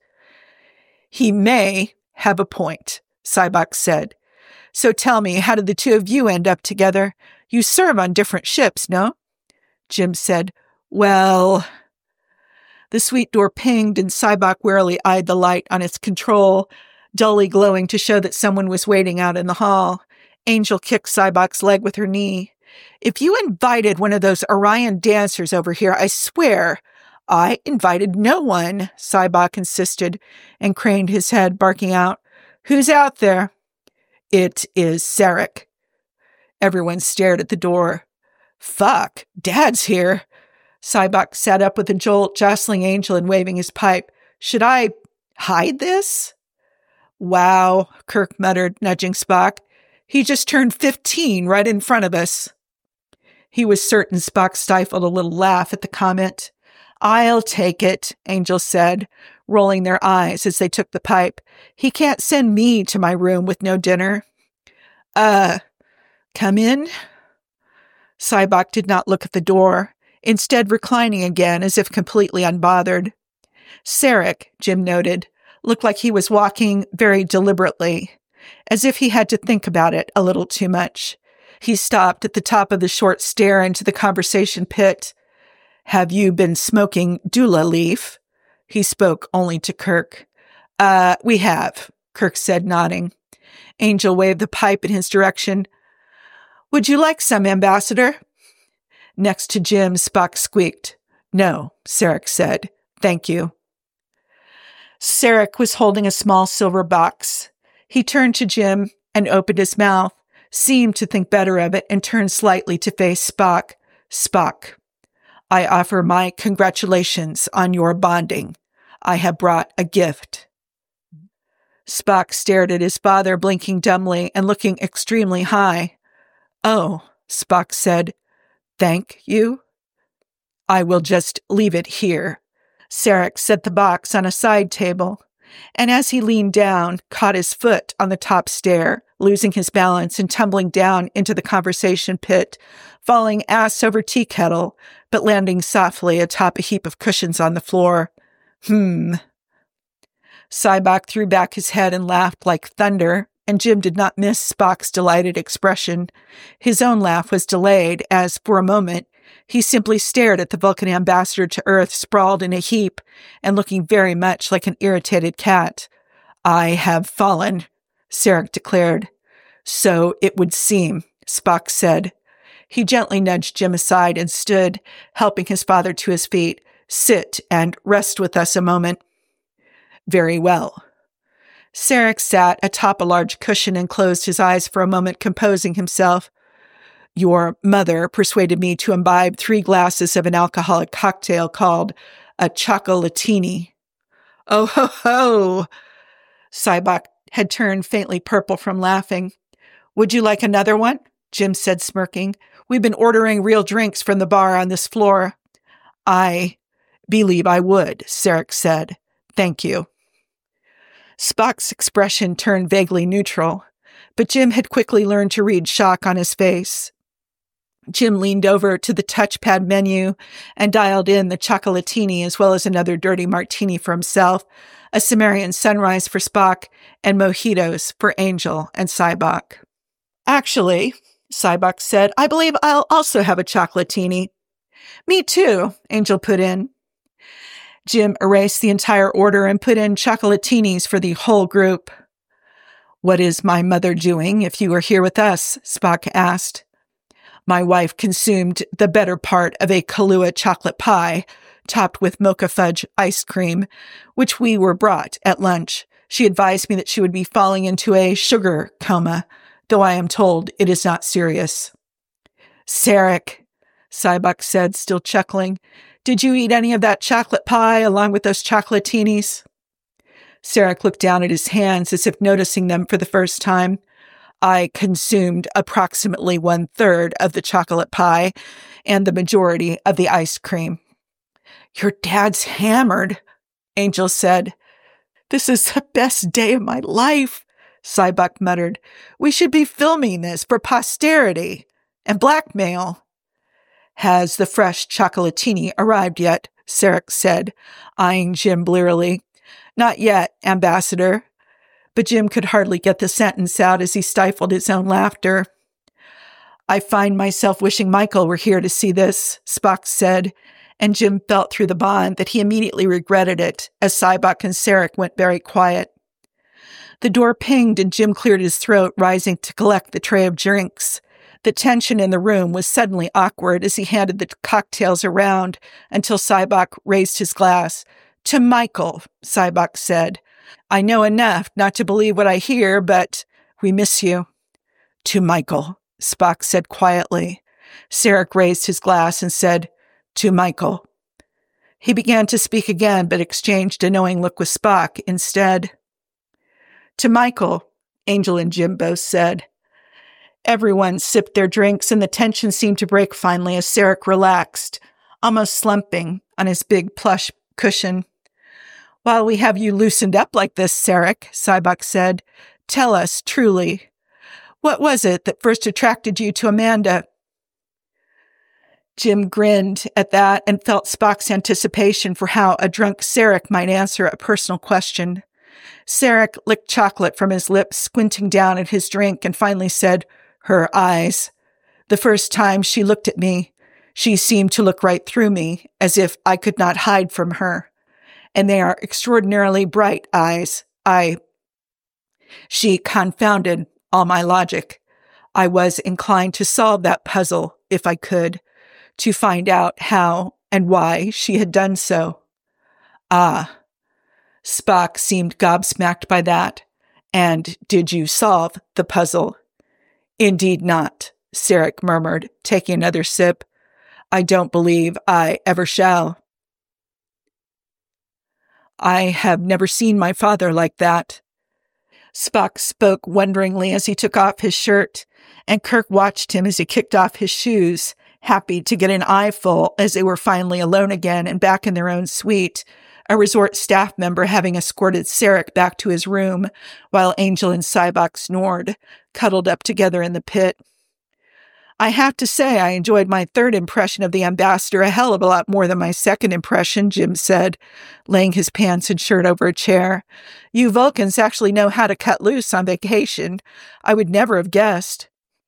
He may have a point, Sybok said. So tell me, how did the two of you end up together? You serve on different ships, no? Jim said, well... The suite door pinged, and Sybok warily eyed the light on its control, dully glowing to show that someone was waiting out in the hall. Angel kicked Sybok's leg with her knee. If you invited one of those Orion dancers over here, I swear I invited no one, Sybok insisted, and craned his head, barking out, "Who's out there?" "It is Sarek." Everyone stared at the door. "Fuck, Dad's here." Sybok sat up with a jolt, jostling Angel and waving his pipe. "Should I hide this?" "Wow," Kirk muttered, nudging Spock. "He just turned 15 right in front of us." He was certain Spock stifled a little laugh at the comment. "I'll take it," Angel said, rolling their eyes as they took the pipe. "He can't send me to my room with no dinner." Come in?" Sybok did not look at the door, instead reclining again as if completely unbothered. Sarek, Jim noted, looked like he was walking very deliberately, as if he had to think about it a little too much. He stopped at the top of the short stair into the conversation pit. "Have you been smoking Dula leaf?" He spoke only to Kirk. We have," Kirk said, nodding. Angel waved the pipe in his direction. "Would you like some, Ambassador?" Next to Jim, Spock squeaked. "No," Sarek said. "Thank you." Sarek was holding a small silver box. He turned to Jim and opened his mouth, seemed to think better of it, and turned slightly to face Spock. "Spock, I offer my congratulations on your bonding. I have brought a gift." Spock stared at his father, blinking dumbly and looking extremely high. "Oh," Spock said. "Thank you?" "I will just leave it here." Sarek set the box on a side table, and as he leaned down, caught his foot on the top stair, losing his balance and tumbling down into the conversation pit, falling ass over tea kettle, but landing softly atop a heap of cushions on the floor. Sybok threw back his head and laughed like thunder, and Jim did not miss Spock's delighted expression. His own laugh was delayed as, for a moment, he simply stared at the Vulcan ambassador to Earth sprawled in a heap and looking very much like an irritated cat. "I have fallen," Sarek declared. "So it would seem," Spock said. He gently nudged Jim aside and stood, helping his father to his feet. "Sit and rest with us a moment." "Very well." Sarek sat atop a large cushion and closed his eyes for a moment, composing himself. "Your mother persuaded me to imbibe 3 glasses of an alcoholic cocktail called a chocolatini." "Oh, ho, ho!" Sybok had turned faintly purple from laughing. "Would you like another one?" Jim said, smirking. "We've been ordering real drinks from the bar on this floor." "I believe I would," Sarek said. "Thank you." Spock's expression turned vaguely neutral, but Jim had quickly learned to read shock on his face. Jim leaned over to the touchpad menu and dialed in the chocolatini as well as another dirty martini for himself, a Sumerian sunrise for Spock, and mojitos for Angel and Sybok. "Actually," Sybok said, "I believe I'll also have a chocolatini." "Me too," Angel put in. Jim erased the entire order and put in chocolatinis for the whole group. "What is my mother doing if you are here with us?" Spock asked. "My wife consumed the better part of a Kahlua chocolate pie, topped with mocha fudge ice cream, which we were brought at lunch. She advised me that she would be falling into a sugar coma, though I am told it is not serious." "Sarek," Sybok said, still chuckling, "did you eat any of that chocolate pie along with those chocolatinis?" Sarek looked down at his hands as if noticing them for the first time. "I consumed approximately 1/3 of the chocolate pie and the majority of the ice cream." "Your dad's hammered," Angel said. "This is the best day of my life," Sybok muttered. "We should be filming this for posterity and blackmail." "Has the fresh chocolatini arrived yet?" Sarek said, eyeing Jim blearily. "Not yet, Ambassador." But Jim could hardly get the sentence out as he stifled his own laughter. "I find myself wishing Michael were here to see this," Spock said, and Jim felt through the bond that he immediately regretted it as Sybok and Sarek went very quiet. The door pinged and Jim cleared his throat, rising to collect the tray of drinks. The tension in the room was suddenly awkward as he handed the cocktails around until Sybok raised his glass. "To Michael," Sybok said. "I know enough not to believe what I hear, but we miss you." "To Michael," Spock said quietly. Sarek raised his glass and said, "To Michael." He began to speak again, but exchanged a knowing look with Spock instead. "To Michael," Angel and Jim both said. Everyone sipped their drinks, and the tension seemed to break finally as Sarek relaxed, almost slumping on his big plush cushion. "While we have you loosened up like this, Sarek," Sybok said, "tell us, truly, what was it that first attracted you to Amanda?" Jim grinned at that and felt Spock's anticipation for how a drunk Sarek might answer a personal question. Sarek licked chocolate from his lips, squinting down at his drink, and finally said, "Her eyes. The first time she looked at me, she seemed to look right through me, as if I could not hide from her. And they are extraordinarily bright eyes. She confounded all my logic. I was inclined to solve that puzzle, if I could, to find out how and why she had done so." "Ah." Spock seemed gobsmacked by that. "And did you solve the puzzle?" "Indeed not," Sarek murmured, taking another sip. "I don't believe I ever shall." "I have never seen my father like that." Spock spoke wonderingly as he took off his shirt, and Kirk watched him as he kicked off his shoes, happy to get an eyeful as they were finally alone again and back in their own suite, a resort staff member having escorted Sarek back to his room, while Angel and Sybok snored, cuddled up together in the pit. "I have to say I enjoyed my third impression of the ambassador a hell of a lot more than my second impression," Jim said, laying his pants and shirt over a chair. "You Vulcans actually know how to cut loose on vacation. I would never have guessed."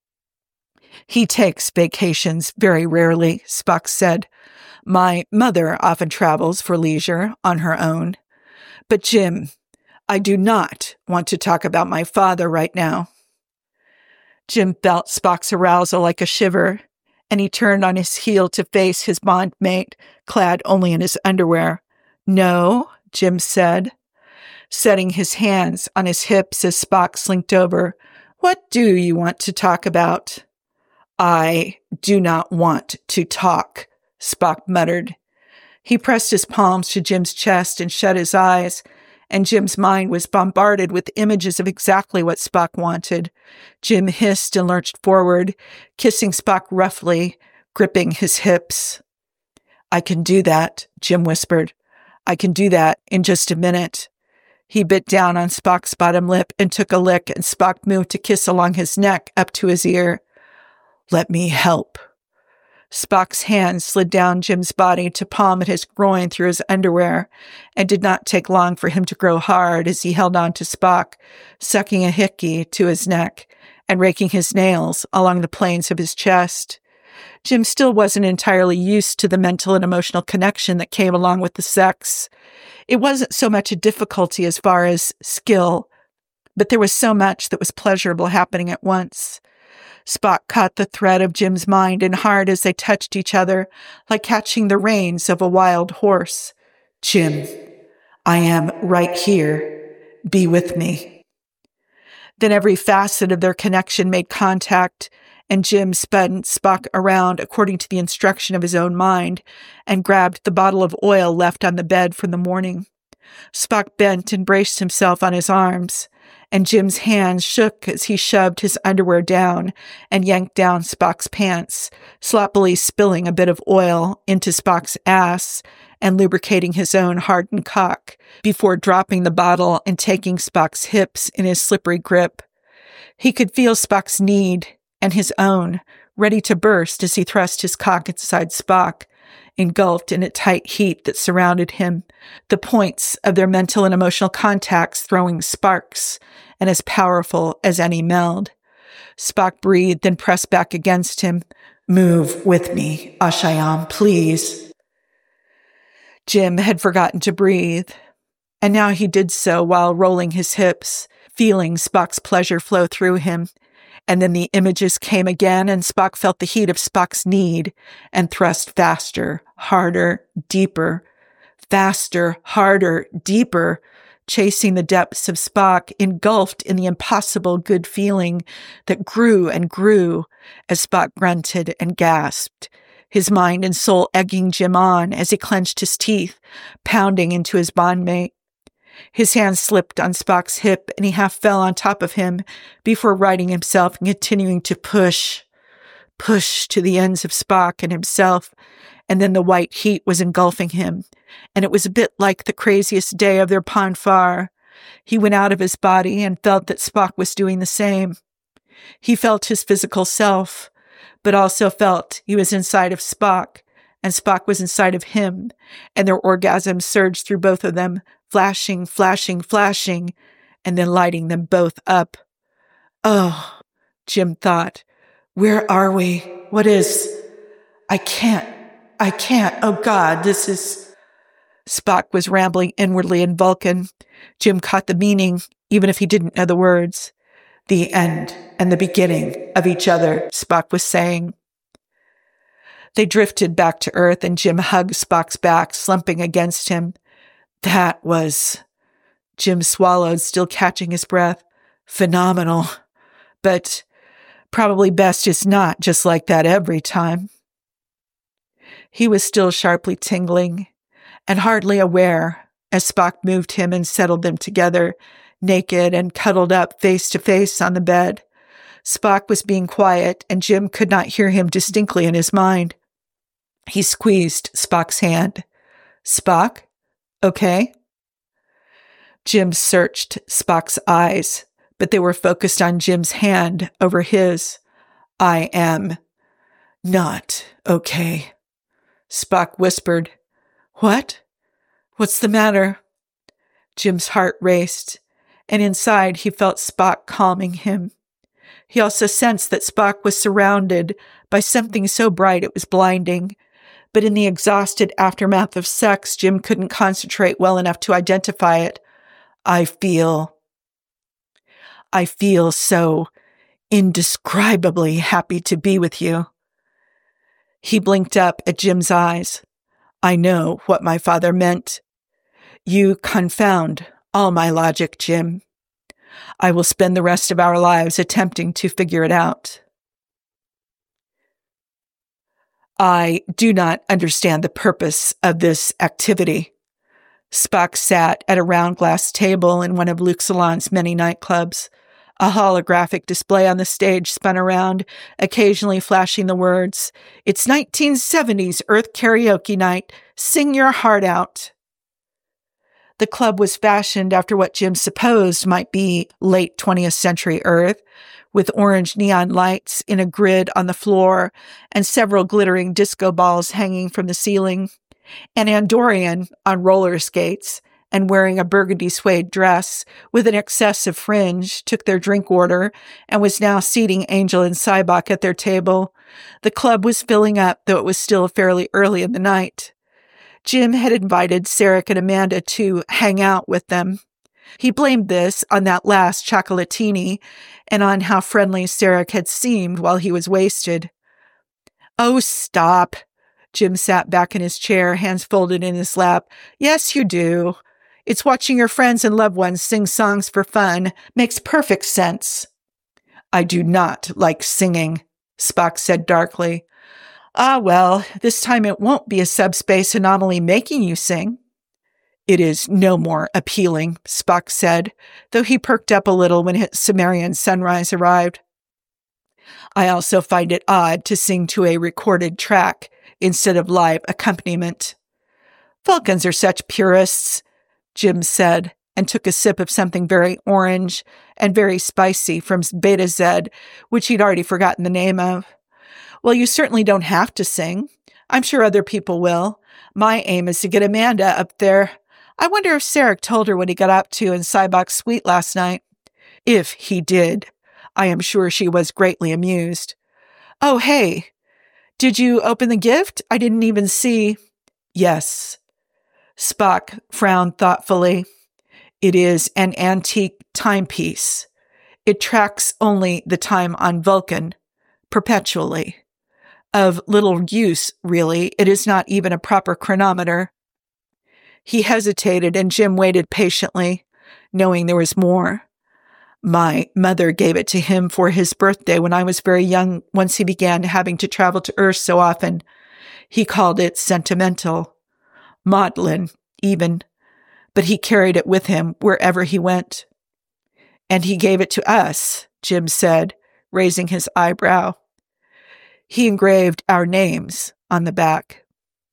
"He takes vacations very rarely," Spock said. "My mother often travels for leisure on her own. But Jim, I do not want to talk about my father right now." Jim felt Spock's arousal like a shiver, and he turned on his heel to face his bondmate, clad only in his underwear. "No," Jim said, setting his hands on his hips as Spock slinked over. "What do you want to talk about?" "I do not want to talk," Spock muttered. He pressed his palms to Jim's chest and shut his eyes, and Jim's mind was bombarded with images of exactly what Spock wanted. Jim hissed and lurched forward, kissing Spock roughly, gripping his hips. "I can do that," Jim whispered. "I can do that in just a minute." He bit down on Spock's bottom lip and took a lick, and Spock moved to kiss along his neck up to his ear. "Let me help." Spock's hand slid down Jim's body to palm at his groin through his underwear, and did not take long for him to grow hard as he held on to Spock, sucking a hickey to his neck and raking his nails along the planes of his chest. Jim still wasn't entirely used to the mental and emotional connection that came along with the sex. It wasn't so much a difficulty as far as skill, but there was so much that was pleasurable happening at once. Spock caught the thread of Jim's mind and heart as they touched each other, like catching the reins of a wild horse. "Jim, I am right here. Be with me." Then every facet of their connection made contact, and Jim spun Spock around according to the instruction of his own mind and grabbed the bottle of oil left on the bed from the morning. Spock bent and braced himself on his arms, and Jim's hands shook as he shoved his underwear down and yanked down Spock's pants, sloppily spilling a bit of oil into Spock's ass and lubricating his own hardened cock before dropping the bottle and taking Spock's hips in his slippery grip. He could feel Spock's need and his own, ready to burst as he thrust his cock inside Spock, engulfed in a tight heat that surrounded him, the points of their mental and emotional contacts throwing sparks and as powerful as any meld. Spock breathed and pressed back against him. "Move with me, Ashayam, please." Jim had forgotten to breathe, and now he did so while rolling his hips, feeling Spock's pleasure flow through him, And then the images came again, and Spock felt the heat of Spock's need and thrust faster, harder, deeper, faster, harder, deeper, chasing the depths of Spock, engulfed in the impossible good feeling that grew and grew as Spock grunted and gasped, his mind and soul egging Jim on as he clenched his teeth, pounding into his bondmate. His hand slipped on Spock's hip, and he half fell on top of him before righting himself and continuing to push to the ends of Spock and himself, and then the white heat was engulfing him, and it was a bit like the craziest day of their Pon farr. He went out of his body and felt that Spock was doing the same. He felt his physical self, but also felt he was inside of Spock, and Spock was inside of him, and their orgasm surged through both of them, flashing, flashing, flashing, and then lighting them both up. Oh, Jim thought, where are we? What is? I can't. Oh God, this is... Spock was rambling inwardly in Vulcan. Jim caught the meaning, even if he didn't know the words. The end and the beginning of each other, Spock was saying. They drifted back to Earth, and Jim hugged Spock's back, slumping against him. That was... Jim swallowed, still catching his breath. Phenomenal. But probably best it's not just like that every time. He was still sharply tingling and hardly aware as Spock moved him and settled them together, naked and cuddled up face to face on the bed. Spock was being quiet, and Jim could not hear him distinctly in his mind. He squeezed Spock's hand. Spock? Okay? Jim searched Spock's eyes, but they were focused on Jim's hand over his. I am not okay. Spock whispered. What? What's the matter? Jim's heart raced, and inside he felt Spock calming him. He also sensed that Spock was surrounded by something so bright it was blinding, but in the exhausted aftermath of sex, Jim couldn't concentrate well enough to identify it. I feel so indescribably happy to be with you. He blinked up at Jim's eyes. I know what my father meant. You confound all my logic, Jim. I will spend the rest of our lives attempting to figure it out. I do not understand the purpose of this activity. Spock sat at a round glass table in one of Luke Salon's many nightclubs. A holographic display on the stage spun around, occasionally flashing the words, "It's 1970s Earth Karaoke Night. Sing your heart out." The club was fashioned after what Jim supposed might be late 20th century Earth, with orange neon lights in a grid on the floor and several glittering disco balls hanging from the ceiling. An Andorian on roller skates and wearing a burgundy suede dress with an excessive fringe took their drink order and was now seating Angel and Sybok at their table. The club was filling up, though it was still fairly early in the night. Jim had invited Sarek and Amanda to hang out with them. He blamed this on that last chocolatini and on how friendly Sarek had seemed while he was wasted. Oh, stop. Jim sat back in his chair, hands folded in his lap. Yes, you do. It's watching your friends and loved ones sing songs for fun. Makes perfect sense. I do not like singing, Spock said darkly. Ah, well, this time it won't be a subspace anomaly making you sing. It is no more appealing, Spock said, though he perked up a little when his Sumerian sunrise arrived. I also find it odd to sing to a recorded track instead of live accompaniment. Vulcans are such purists, Jim said, and took a sip of something very orange and very spicy from Beta Z, which he'd already forgotten the name of. Well, you certainly don't have to sing. I'm sure other people will. My aim is to get Amanda up there. I wonder if Sarek told her what he got up to in Sybok's suite last night. If he did, I am sure she was greatly amused. Oh, hey, did you open the gift? I didn't even see. Yes. Spock frowned thoughtfully. It is an antique timepiece. It tracks only the time on Vulcan, perpetually. Of little use, really. It is not even a proper chronometer. He hesitated, and Jim waited patiently, knowing there was more. My mother gave it to him for his birthday when I was very young, once he began having to travel to Earth so often. He called it sentimental. Maudlin, even. But he carried it with him wherever he went. And he gave it to us, Jim said, raising his eyebrow. He engraved our names on the back.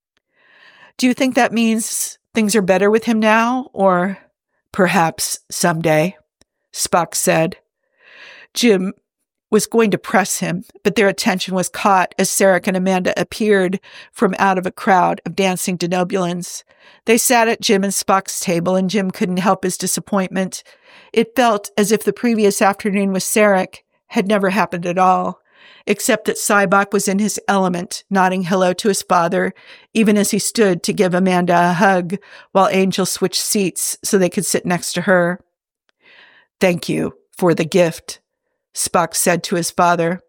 Do you think that means things are better with him now, or perhaps someday? Spock said. Jim was going to press him, but their attention was caught as Sarek and Amanda appeared from out of a crowd of dancing denobulans. They sat at Jim and Spock's table, and Jim couldn't help his disappointment. It felt as if the previous afternoon with Sarek had never happened at all, except that Sybok was in his element, nodding hello to his father, even as he stood to give Amanda a hug, while Angel switched seats so they could sit next to her. Thank you for the gift, Spock said to his father.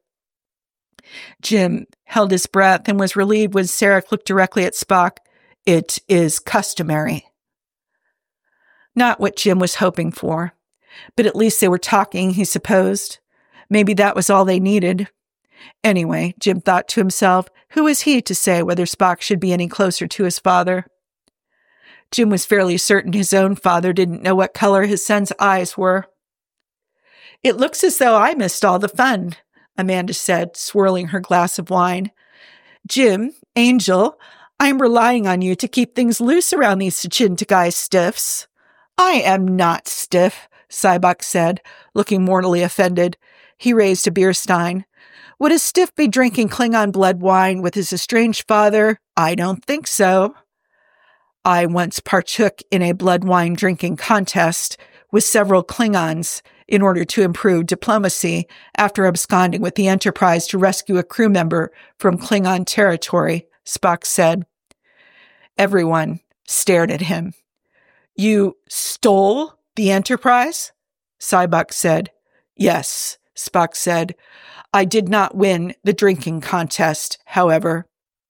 Jim held his breath and was relieved when Sarek looked directly at Spock. It is customary. Not what Jim was hoping for, but at least they were talking, he supposed. Maybe that was all they needed. Anyway, Jim thought to himself, who is he to say whether Spock should be any closer to his father? Jim was fairly certain his own father didn't know what color his son's eyes were. It looks as though I missed all the fun, Amanda said, swirling her glass of wine. Jim, Angel, I'm relying on you to keep things loose around these Sachintagai stiffs. I am not stiff, Sybok said, looking mortally offended. He raised a beer stein. Would a stiff be drinking Klingon blood wine with his estranged father? I don't think so. I once partook in a blood wine drinking contest with several Klingons in order to improve diplomacy after absconding with the Enterprise to rescue a crew member from Klingon territory, Spock said. Everyone stared at him. You stole the Enterprise? Sybok said. Yes, Spock said. I did not win the drinking contest, however.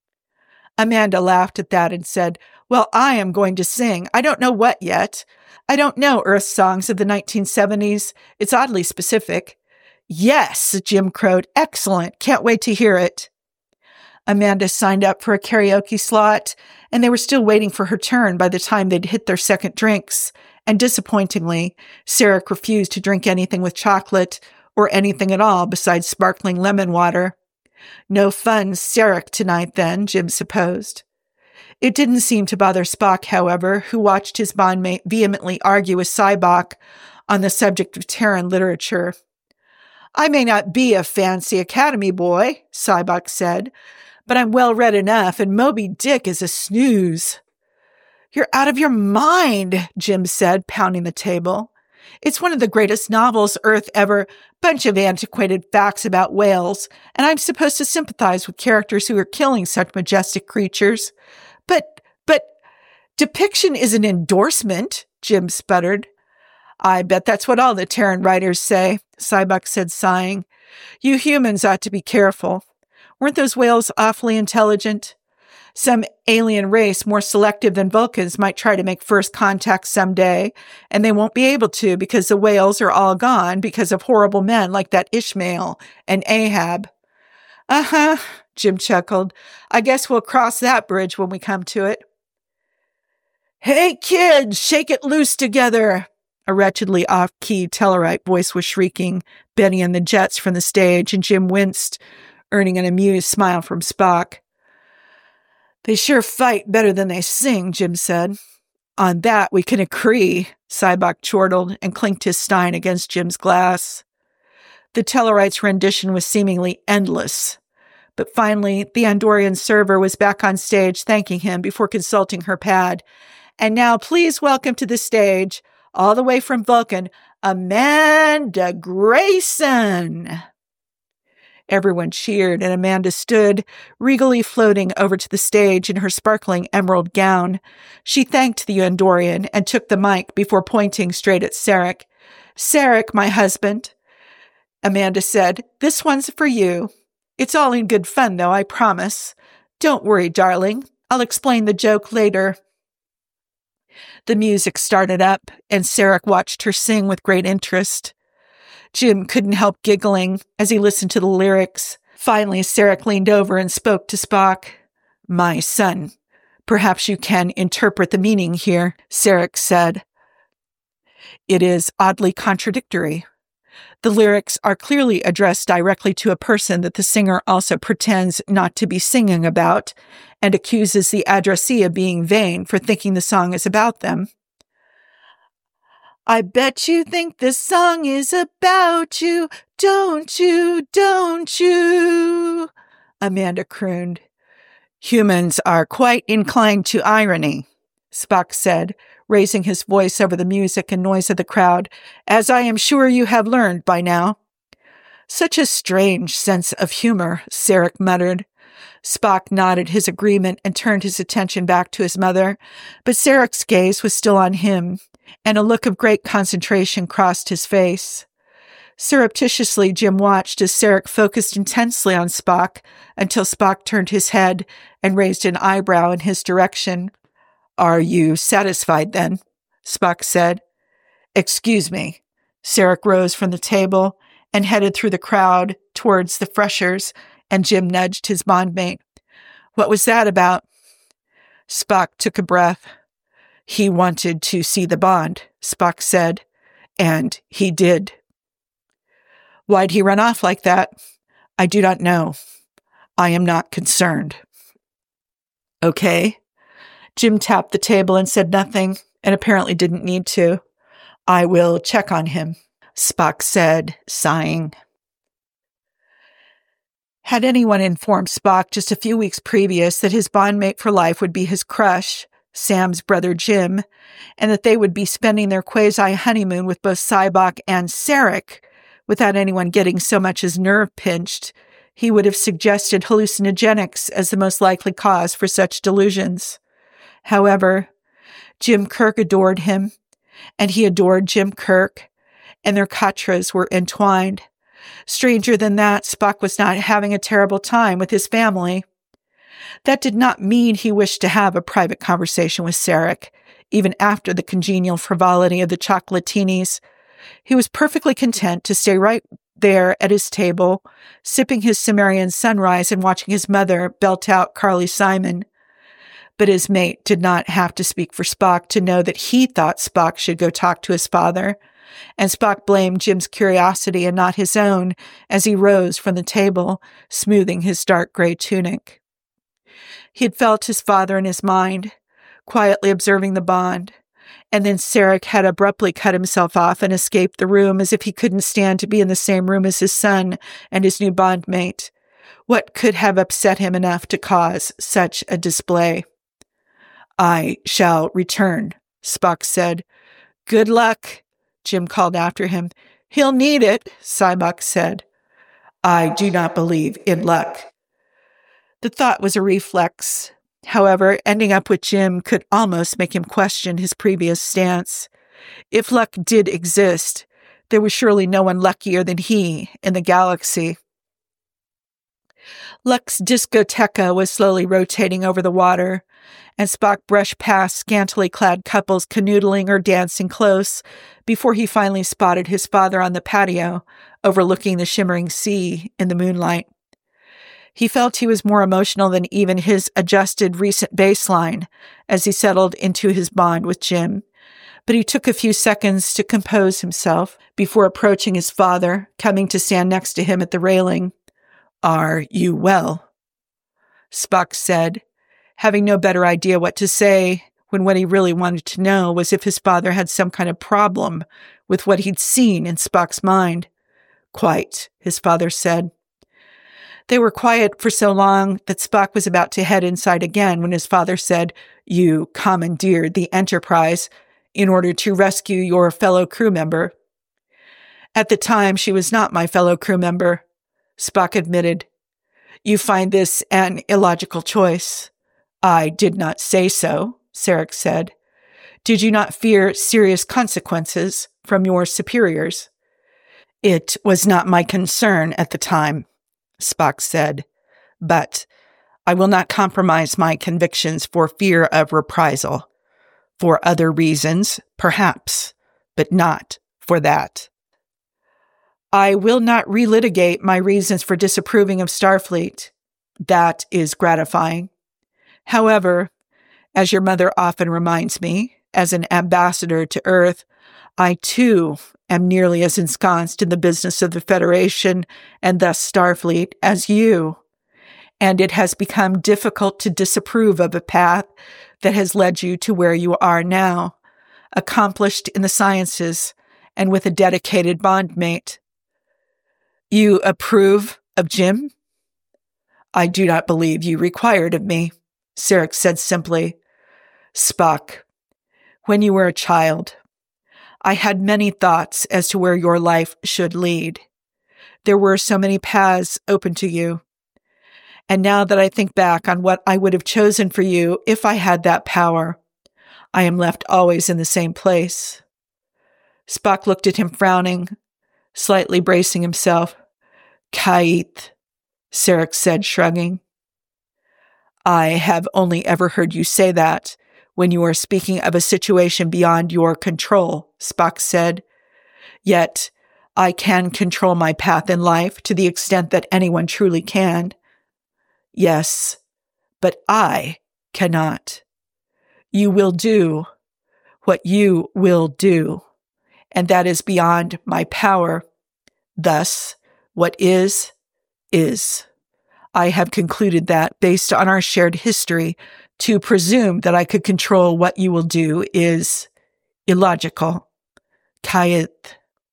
Amanda laughed at that and said, well, I am going to sing. I don't know what yet. I don't know Earth songs of the 1970s. It's oddly specific. Yes, Jim crowed. Excellent. Can't wait to hear it. Amanda signed up for a karaoke slot, and they were still waiting for her turn by the time they'd hit their second drinks. And disappointingly, Sarek refused to drink anything with chocolate or anything at all besides sparkling lemon water. No fun Sarek tonight then, Jim supposed. It didn't seem to bother Spock, however, who watched his bondmate vehemently argue with Sybok on the subject of Terran literature. I may not be a fancy academy boy, Sybok said, but I'm well-read enough, and Moby Dick is a snooze. You're out of your mind, Jim said, pounding the table. It's one of the greatest novels Earth ever. Bunch of antiquated facts about whales, and I'm supposed to sympathize with characters who are killing such majestic creatures. But depiction is an endorsement, Jim sputtered. I bet that's what all the Terran writers say, Sybok said, sighing. You humans ought to be careful. Weren't those whales awfully intelligent? Some alien race more selective than Vulcans might try to make first contact someday, and they won't be able to because the whales are all gone because of horrible men like that Ishmael and Ahab. Uh-huh, Jim chuckled. I guess we'll cross that bridge when we come to it. Hey, kids, shake it loose together, a wretchedly off-key Tellarite voice was shrieking, Benny and the Jets from the stage, and Jim winced, earning an amused smile from Spock. They sure fight better than they sing, Jim said. On that we can agree, Sybok chortled and clinked his stein against Jim's glass. The Tellarite's rendition was seemingly endless. But finally, the Andorian server was back on stage thanking him before consulting her pad. And now please welcome to the stage, all the way from Vulcan, Amanda Grayson. Everyone cheered, and Amanda stood, regally floating over to the stage in her sparkling emerald gown. She thanked the Andorian and took the mic before pointing straight at Sarek. Sarek, my husband. Amanda said. "This one's for you. It's all in good fun, though, I promise. Don't worry, darling. I'll explain the joke later." The music started up, and Sarek watched her sing with great interest. Jim couldn't help giggling as he listened to the lyrics. Finally, Sarek leaned over and spoke to Spock. "My son, perhaps you can interpret the meaning here," Sarek said. "It is oddly contradictory. The lyrics are clearly addressed directly to a person that the singer also pretends not to be singing about and accuses the addressee of being vain for thinking the song is about them. I bet you think this song is about you, don't you, don't you?" Amanda crooned. "Humans are quite inclined to irony," Spock said, raising his voice over the music and noise of the crowd, "as I am sure you have learned by now." "Such a strange sense of humor," Sarek muttered. Spock nodded his agreement and turned his attention back to his mother, but Sarek's gaze was still on him, and a look of great concentration crossed his face. Surreptitiously, Jim watched as Sarek focused intensely on Spock until Spock turned his head and raised an eyebrow in his direction. "Are you satisfied, then?" Spock said. "Excuse me." Sarek rose from the table and headed through the crowd towards the Freshers, and Jim nudged his bondmate. "What was that about?" Spock took a breath. "He wanted to see the bond," Spock said, "and he did." "Why'd he run off like that?" "I do not know. I am not concerned." "Okay." Jim tapped the table and said nothing, and apparently didn't need to. "I will check on him," Spock said, sighing. Had anyone informed Spock just a few weeks previous that his bondmate for life would be his crush, Sam's brother Jim, and that they would be spending their quasi-honeymoon with both Sybok and Sarek without anyone getting so much as nerve-pinched, he would have suggested hallucinogenics as the most likely cause for such delusions. However, Jim Kirk adored him, and he adored Jim Kirk, and their katras were entwined. Stranger than that, Spock was not having a terrible time with his family. That did not mean he wished to have a private conversation with Sarek, even after the congenial frivolity of the chocolatinis. He was perfectly content to stay right there at his table, sipping his Sumerian sunrise and watching his mother belt out Carly Simon. But his mate did not have to speak for Spock to know that he thought Spock should go talk to his father, and Spock blamed Jim's curiosity and not his own as he rose from the table, smoothing his dark gray tunic. He had felt his father in his mind, quietly observing the bond, and then Sarek had abruptly cut himself off and escaped the room as if he couldn't stand to be in the same room as his son and his new bondmate. What could have upset him enough to cause such a display? "I shall return," Spock said. "Good luck," Jim called after him. "He'll need it," Sybok said. "I do not believe in luck." The thought was a reflex. However, ending up with Jim could almost make him question his previous stance. If luck did exist, there was surely no one luckier than he in the galaxy. Lux Discoteca was slowly rotating over the water, and Spock brushed past scantily clad couples canoodling or dancing close before he finally spotted his father on the patio, overlooking the shimmering sea in the moonlight. He felt he was more emotional than even his adjusted recent baseline as he settled into his bond with Jim, but he took a few seconds to compose himself before approaching his father, coming to stand next to him at the railing. "Are you well?" Spock said, having no better idea what to say when what he really wanted to know was if his father had some kind of problem with what he'd seen in Spock's mind. "Quite," his father said. They were quiet for so long that Spock was about to head inside again when his father said, "You commandeered the Enterprise in order to rescue your fellow crew member." "At the time, she was not my fellow crew member," Spock admitted. "You find this an illogical choice." "I did not say so," Sarek said. "Did you not fear serious consequences from your superiors?" It was not my concern at the time, Spock said, but I will not compromise my convictions for fear of reprisal. For other reasons, perhaps, but not for that. I will not relitigate my reasons for disapproving of Starfleet. That is gratifying. However, as your mother often reminds me, as an ambassador to Earth, I too am nearly as ensconced in the business of the Federation and thus Starfleet as you, and it has become difficult to disapprove of a path that has led you to where you are now, accomplished in the sciences and with a dedicated bondmate. You approve of Jim? I do not believe you require it of me, Sarek said simply. Spock, when you were a child, I had many thoughts as to where your life should lead. There were so many paths open to you. And now that I think back on what I would have chosen for you if I had that power, I am left always in the same place. Spock looked at him frowning, slightly bracing himself. Kaith, Sarek said, shrugging. I have only ever heard you say that when you are speaking of a situation beyond your control, Spock said. Yet, I can control my path in life to the extent that anyone truly can. Yes, but I cannot. You will do what you will do, and that is beyond my power. Thus, what is, is. I have concluded that, based on our shared history, to presume that I could control what you will do is illogical. Kaith.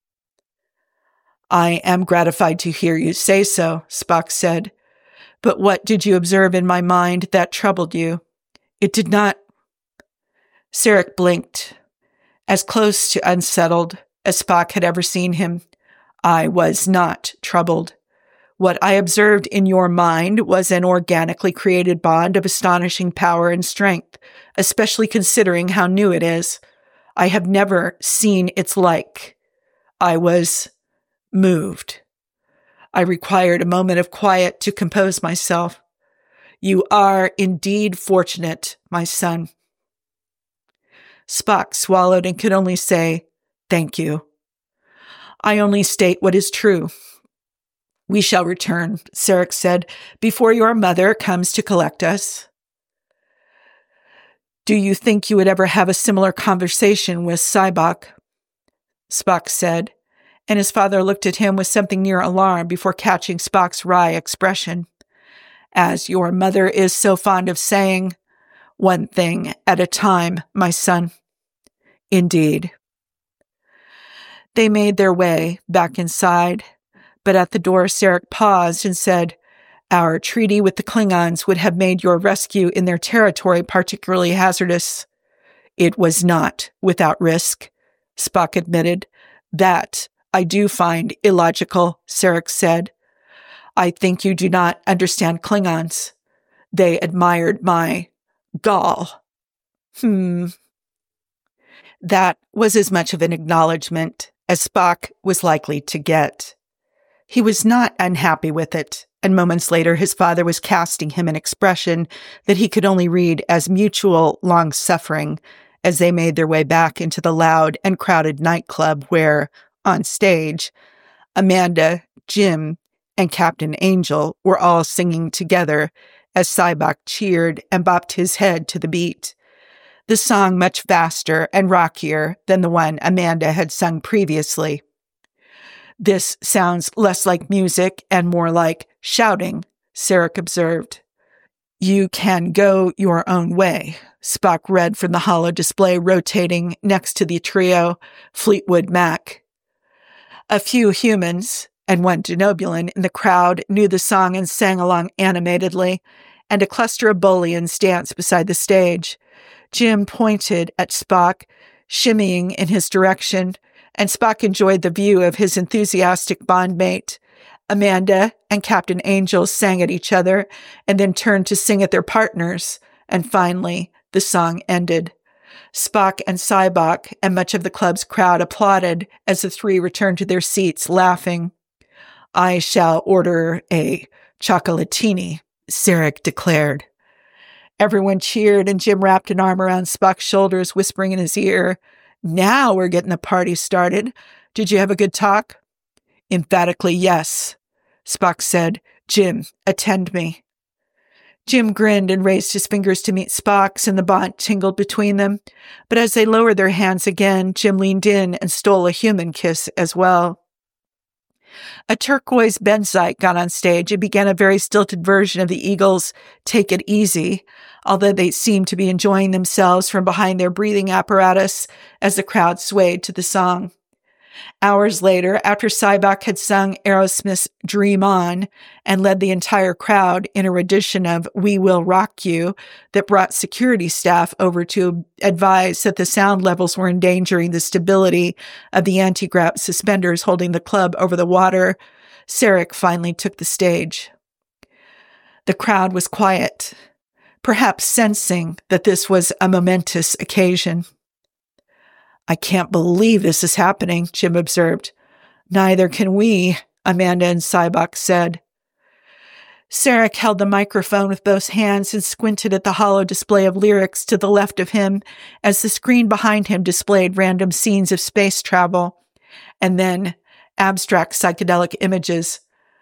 I am gratified to hear you say so, Spock said. But what did you observe in my mind that troubled you? It did not. Sarek blinked. As close to unsettled as Spock had ever seen him, I was not troubled. What I observed in your mind was an organically created bond of astonishing power and strength, especially considering how new it is. I have never seen its like. I was moved. I required a moment of quiet to compose myself. You are indeed fortunate, my son. Spock swallowed and could only say, thank you. I only state what is true. We shall return, Sarek said, before your mother comes to collect us. Do you think you would ever have a similar conversation with Sybok? Spock said, and his father looked at him with something near alarm before catching Spock's wry expression. As your mother is so fond of saying, one thing at a time, my son. Indeed. They made their way back inside, but at the door Sarek paused and said, Our treaty with the Klingons would have made your rescue in their territory particularly hazardous. It was not without risk, Spock admitted. That I do find illogical, Sarek said. I think you do not understand Klingons. They admired my gall. That was as much of an acknowledgement as Spock was likely to get. He was not unhappy with it, and moments later his father was casting him an expression that he could only read as mutual long-suffering as they made their way back into the loud and crowded nightclub where, on stage, Amanda, Jim, and Captain Angel were all singing together as Sybok cheered and bopped his head to the beat. The song much faster and rockier than the one Amanda had sung previously. This sounds less like music and more like shouting, Sarek observed. You can go your own way, Spock read from the holo display rotating next to the trio, Fleetwood Mac. A few humans and one Denobulan in the crowd knew the song and sang along animatedly, and a cluster of Bolians danced beside the stage. Jim pointed at Spock, shimmying in his direction, and Spock enjoyed the view of his enthusiastic bondmate. Amanda and Captain Angel sang at each other and then turned to sing at their partners, and finally the song ended. Spock and Sybok and much of the club's crowd applauded as the three returned to their seats, laughing. "I shall order a chocolatini," Sarek declared. Everyone cheered, and Jim wrapped an arm around Spock's shoulders, whispering in his ear, "Now we're getting the party started. Did you have a good talk?" "Emphatically, yes," Spock said. "Jim, attend me." Jim grinned and raised his fingers to meet Spock's, and the bond tingled between them. But as they lowered their hands again, Jim leaned in and stole a human kiss as well. A turquoise benzite got on stage and began a very stilted version of the Eagles' "Take It Easy," although they seemed to be enjoying themselves from behind their breathing apparatus as the crowd swayed to the song. Hours later, after Sybok had sung Aerosmith's "Dream On" and led the entire crowd in a rendition of "We Will Rock You" that brought security staff over to advise that the sound levels were endangering the stability of the anti-grav suspenders holding the club over the water, Sarek finally took the stage. The crowd was quiet, perhaps sensing that this was a momentous occasion. "I can't believe this is happening," Jim observed. "Neither can we," Amanda and Sybok said. Sarek held the microphone with both hands and squinted at the hollow display of lyrics to the left of him as the screen behind him displayed random scenes of space travel, and then abstract psychedelic images.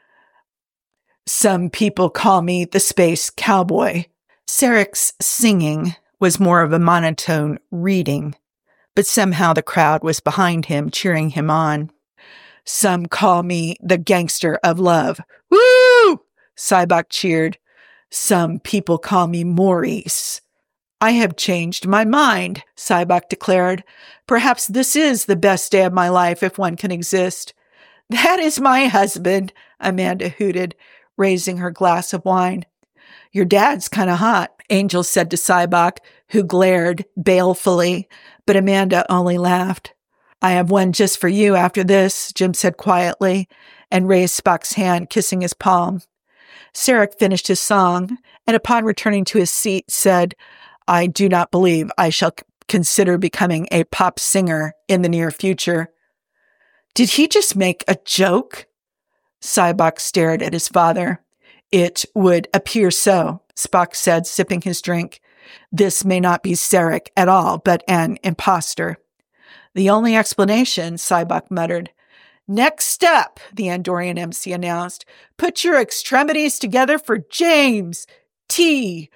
"Some people call me the space cowboy." Sarek's singing was more of a monotone reading, but somehow the crowd was behind him, cheering him on. "Some call me the gangster of love." "Woo!" Sybok cheered. "Some people call me Maurice." "I have changed my mind," Sybok declared. "Perhaps this is the best day of my life, if one can exist." "That is my husband," Amanda hooted, raising her glass of wine. "Your dad's kind of hot," Angel said to Sybok, who glared balefully, but Amanda only laughed. "I have one just for you after this," Jim said quietly, and raised Spock's hand, kissing his palm. Sarek finished his song, and upon returning to his seat, said, "I do not believe I shall consider becoming a pop singer in the near future." "Did he just make a joke?" Sybok stared at his father. "It would appear so," Spock said, sipping his drink. "This may not be Sarek at all, but an imposter." "The only explanation," Sybok muttered. "Next up," the Andorian MC announced, "put your extremities together for James T.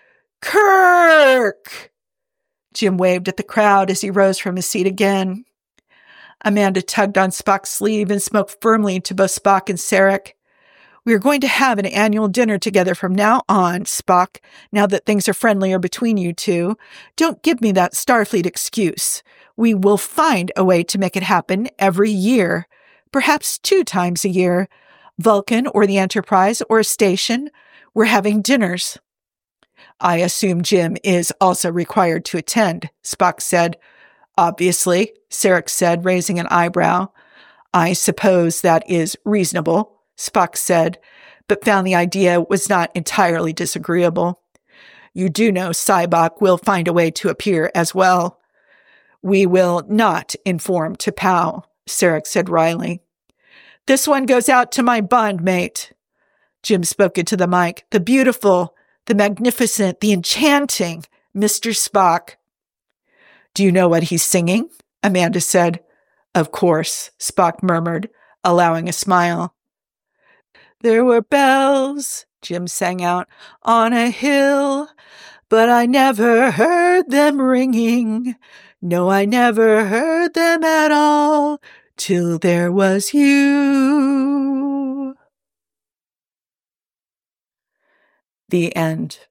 Kirk." Jim waved at the crowd as he rose from his seat again. Amanda tugged on Spock's sleeve and spoke firmly to both Spock and Sarek. "We are going to have an annual dinner together from now on, Spock, now that things are friendlier between you two. Don't give me that Starfleet excuse. We will find a way to make it happen every year, perhaps 2 times a year. Vulcan or the Enterprise or a station. We're having dinners." "I assume Jim is also required to attend," Spock said. "Obviously," Sarek said, raising an eyebrow. "I suppose that is reasonable," Spock said, but found the idea was not entirely disagreeable. "You do know Sybok will find a way to appear as well." "We will not inform T'Pau," Sarek said wryly. "This one goes out to my bond mate." Jim spoke into the mic. "The beautiful, the magnificent, the enchanting Mr. Spock." "Do you know what he's singing?" Amanda said. "Of course," Spock murmured, allowing a smile. "There were bells," Jim sang out, "on a hill, but I never heard them ringing. No, I never heard them at all, till there was you." The end.